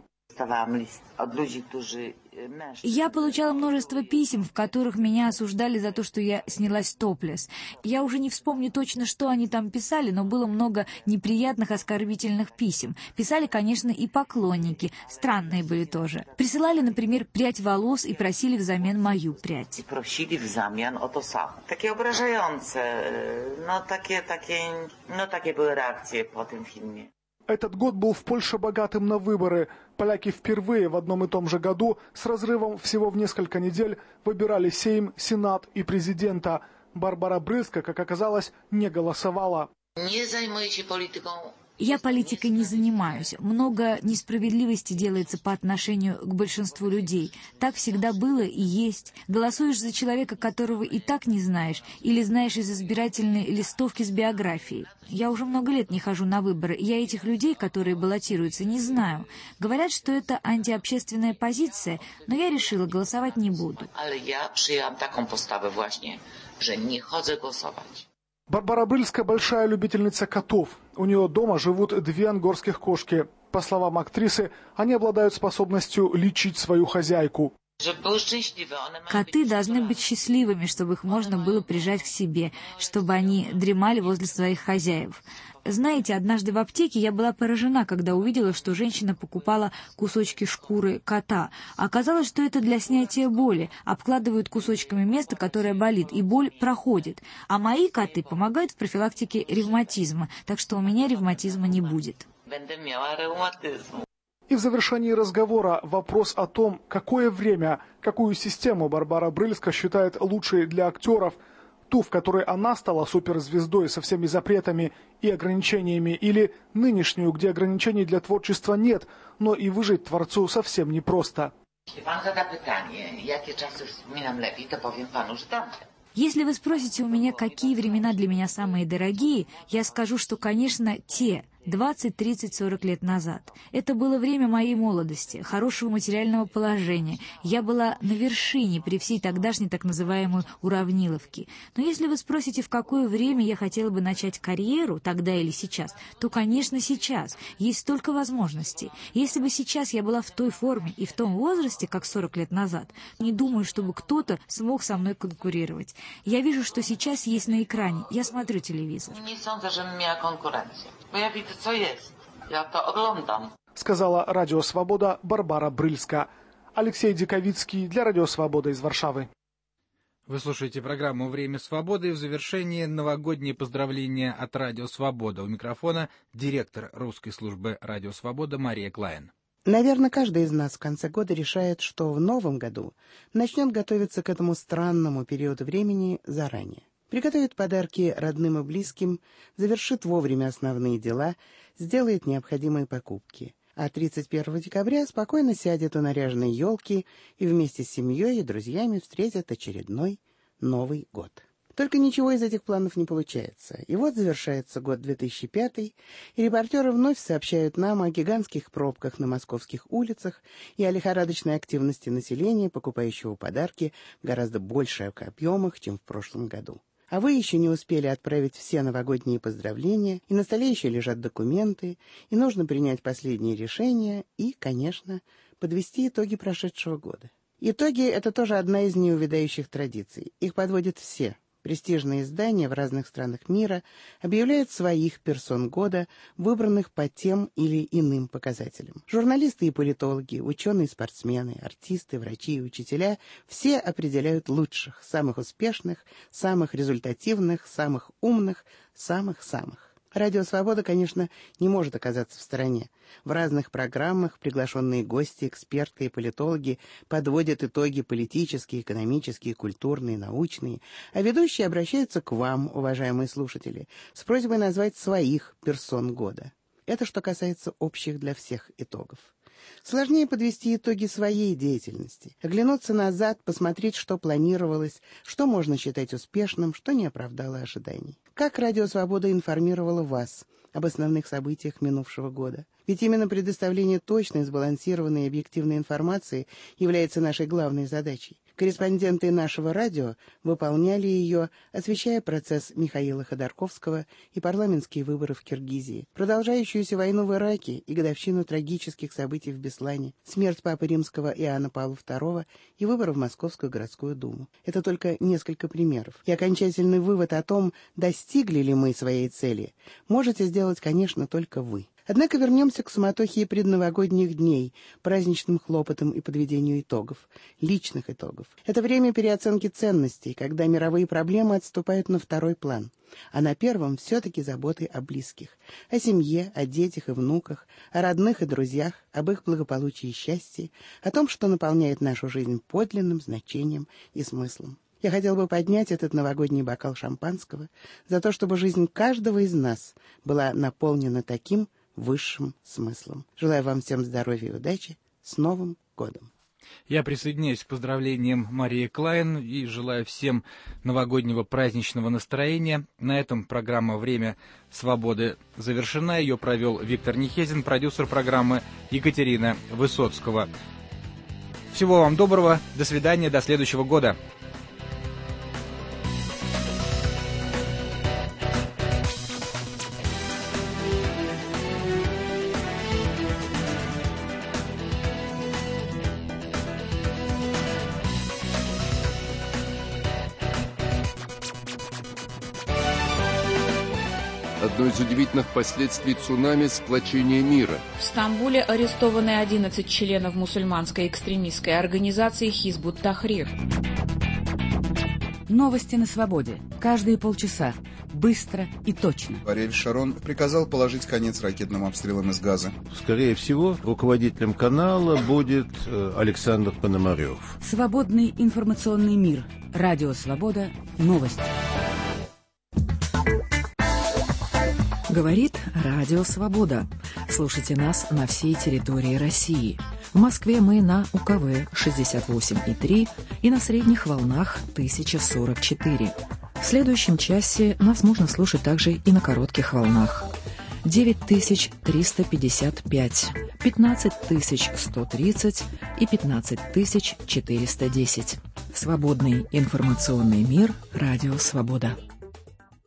Я получала множество писем, в которых меня осуждали за то, что я снялась топлес. Я уже не вспомню точно, что они там писали, но было много неприятных, оскорбительных писем. Писали, конечно, и поклонники. Странные были тоже. Присылали, например, прядь волос и просили взамен мою прядь. И просили взамен о то самое. Такие ображające, такие были реакции по этому фильме. Этот год был в Польше богатым на выборы. Поляки впервые в одном и том же году с разрывом всего в несколько недель выбирали Сейм, Сенат и президента. Барбара Брыльска, как оказалось, не голосовала. Не займаете политикой. Я политикой не занимаюсь. Много несправедливости делается по отношению к большинству людей. Так всегда было и есть. Голосуешь за человека, которого и так не знаешь, или знаешь из избирательной листовки с биографией. Я уже много лет не хожу на выборы. Я этих людей, которые баллотируются, не знаю. Говорят, что это антиобщественная позиция, но я решила, голосовать не буду. Ale ja przyjęłam taką postawę właśnie, że nie chodzę głosować. Барбара Брыльская большая любительница котов. У нее дома живут 2 ангорских кошки. По словам актрисы, они обладают способностью лечить свою хозяйку. Коты должны быть счастливыми, чтобы их можно было прижать к себе, чтобы они дремали возле своих хозяев. Знаете, однажды в аптеке я была поражена, когда увидела, что женщина покупала кусочки шкуры кота. Оказалось, что это для снятия боли. Обкладывают кусочками место, которое болит, и боль проходит. А мои коты помогают в профилактике ревматизма, так что у меня ревматизма не будет. И в завершении разговора вопрос о том, какое время, какую систему Барбара Брыльска считает лучшей для актеров, ту, в которой она стала суперзвездой со всеми запретами и ограничениями, или нынешнюю, где ограничений для творчества нет, но и выжить творцу совсем непросто. Jeśli pan zada pytanie, jakie czasy wspominam lepiej, to powiem panu, że tamte. Если вы спросите у меня, какие времена для меня самые дорогие, я скажу, что, конечно, те 20, 30, 40 лет назад. Это было время моей молодости, хорошего материального положения. Я была на вершине при всей тогдашней так называемой уравниловке. Но если вы спросите, в какое время я хотела бы начать карьеру, тогда или сейчас, то, конечно, сейчас. Есть столько возможностей. Если бы сейчас я была в той форме и в том возрасте, как 40 лет назад, не думаю, чтобы кто-то смог со мной конкурировать. Я вижу, что сейчас есть на экране. Я смотрю телевизор. Nie sądzę, żebym miała konkurencję, bo ja widzę, co jest. Ja to oglądam. Сказала Радио Свобода Барбара Брыльска. Алексей Диковицкий для Радио Свобода из Варшавы. Вы слушаете программу «Время свободы» и в завершении новогодние поздравления от Радио Свобода. У микрофона директор русской службы Радио Свобода Мария Клайн. Наверное, каждый из нас в конце года решает, что в новом году начнет готовиться к этому странному периоду времени заранее. Приготовит подарки родным и близким, завершит вовремя основные дела, сделает необходимые покупки. А 31 декабря спокойно сядет у наряженной елки и вместе с семьей и друзьями встретит очередной Новый год. Только ничего из этих планов не получается. И вот завершается год 2005, и репортеры вновь сообщают нам о гигантских пробках на московских улицах и о лихорадочной активности населения, покупающего подарки в гораздо больших объемах, чем в прошлом году. А вы еще не успели отправить все новогодние поздравления, и на столе еще лежат документы, и нужно принять последние решения и, конечно, подвести итоги прошедшего года. Итоги — это тоже одна из неувядающих традиций. Их подводят все. Престижные издания в разных странах мира объявляют своих персон года, выбранных по тем или иным показателям. Журналисты и политологи, ученые и спортсмены, артисты, врачи и учителя — все определяют лучших, самых успешных, самых результативных, самых умных, самых-самых. Радио «Свобода», конечно, не может оказаться в стороне. В разных программах приглашенные гости, эксперты и политологи подводят итоги политические, экономические, культурные, научные, а ведущие обращаются к вам, уважаемые слушатели, с просьбой назвать своих персон года. Это что касается общих для всех итогов. Сложнее подвести итоги своей деятельности, оглянуться назад, посмотреть, что планировалось, что можно считать успешным, что не оправдало ожиданий. Как Радио Свобода информировало вас об основных событиях минувшего года? Ведь именно предоставление точной, сбалансированной и объективной информации является нашей главной задачей. Корреспонденты нашего радио выполняли ее, освещая процесс Михаила Ходорковского и парламентские выборы в Киргизии, продолжающуюся войну в Ираке и годовщину трагических событий в Беслане, смерть Папы Римского Иоанна Павла II и выборы в Московскую городскую думу. Это только несколько примеров. И окончательный вывод о том, достигли ли мы своей цели, можете сделать, конечно, только вы. Однако вернемся к суматохе предновогодних дней, праздничным хлопотам и подведению итогов, личных итогов. Это время переоценки ценностей, когда мировые проблемы отступают на второй план, а на первом все-таки заботы о близких, о семье, о детях и внуках, о родных и друзьях, об их благополучии и счастье, о том, что наполняет нашу жизнь подлинным значением и смыслом. Я хотел бы поднять этот новогодний бокал шампанского за то, чтобы жизнь каждого из нас была наполнена таким высшим смыслом. Желаю вам всем здоровья и удачи. С Новым годом! Я присоединяюсь к поздравлениям Марии Клайн и желаю всем новогоднего праздничного настроения. На этом программа «Время свободы» завершена. Ее провел Виктор Нехезин, продюсер программы Екатерина Высоцкого. Всего вам доброго, до свидания, до следующего года. Одно из удивительных последствий цунами – сплочение мира. В Стамбуле арестованы 11 членов мусульманской экстремистской организации «Хизбут Тахрир». Новости на свободе. Каждые полчаса. Быстро и точно. Ариэль Шарон приказал положить конец ракетным обстрелам из Газы. Скорее всего, руководителем канала будет Александр Пономарев. Свободный информационный мир. Радио Свобода. Новости. Говорит Радио Свобода. Слушайте нас на всей территории России. В Москве мы на УКВ 68,3 и на средних волнах 1044. В следующем часе нас можно слушать также и на коротких волнах. 9355, 15130 и 15410. Свободный информационный мир. Радио Свобода.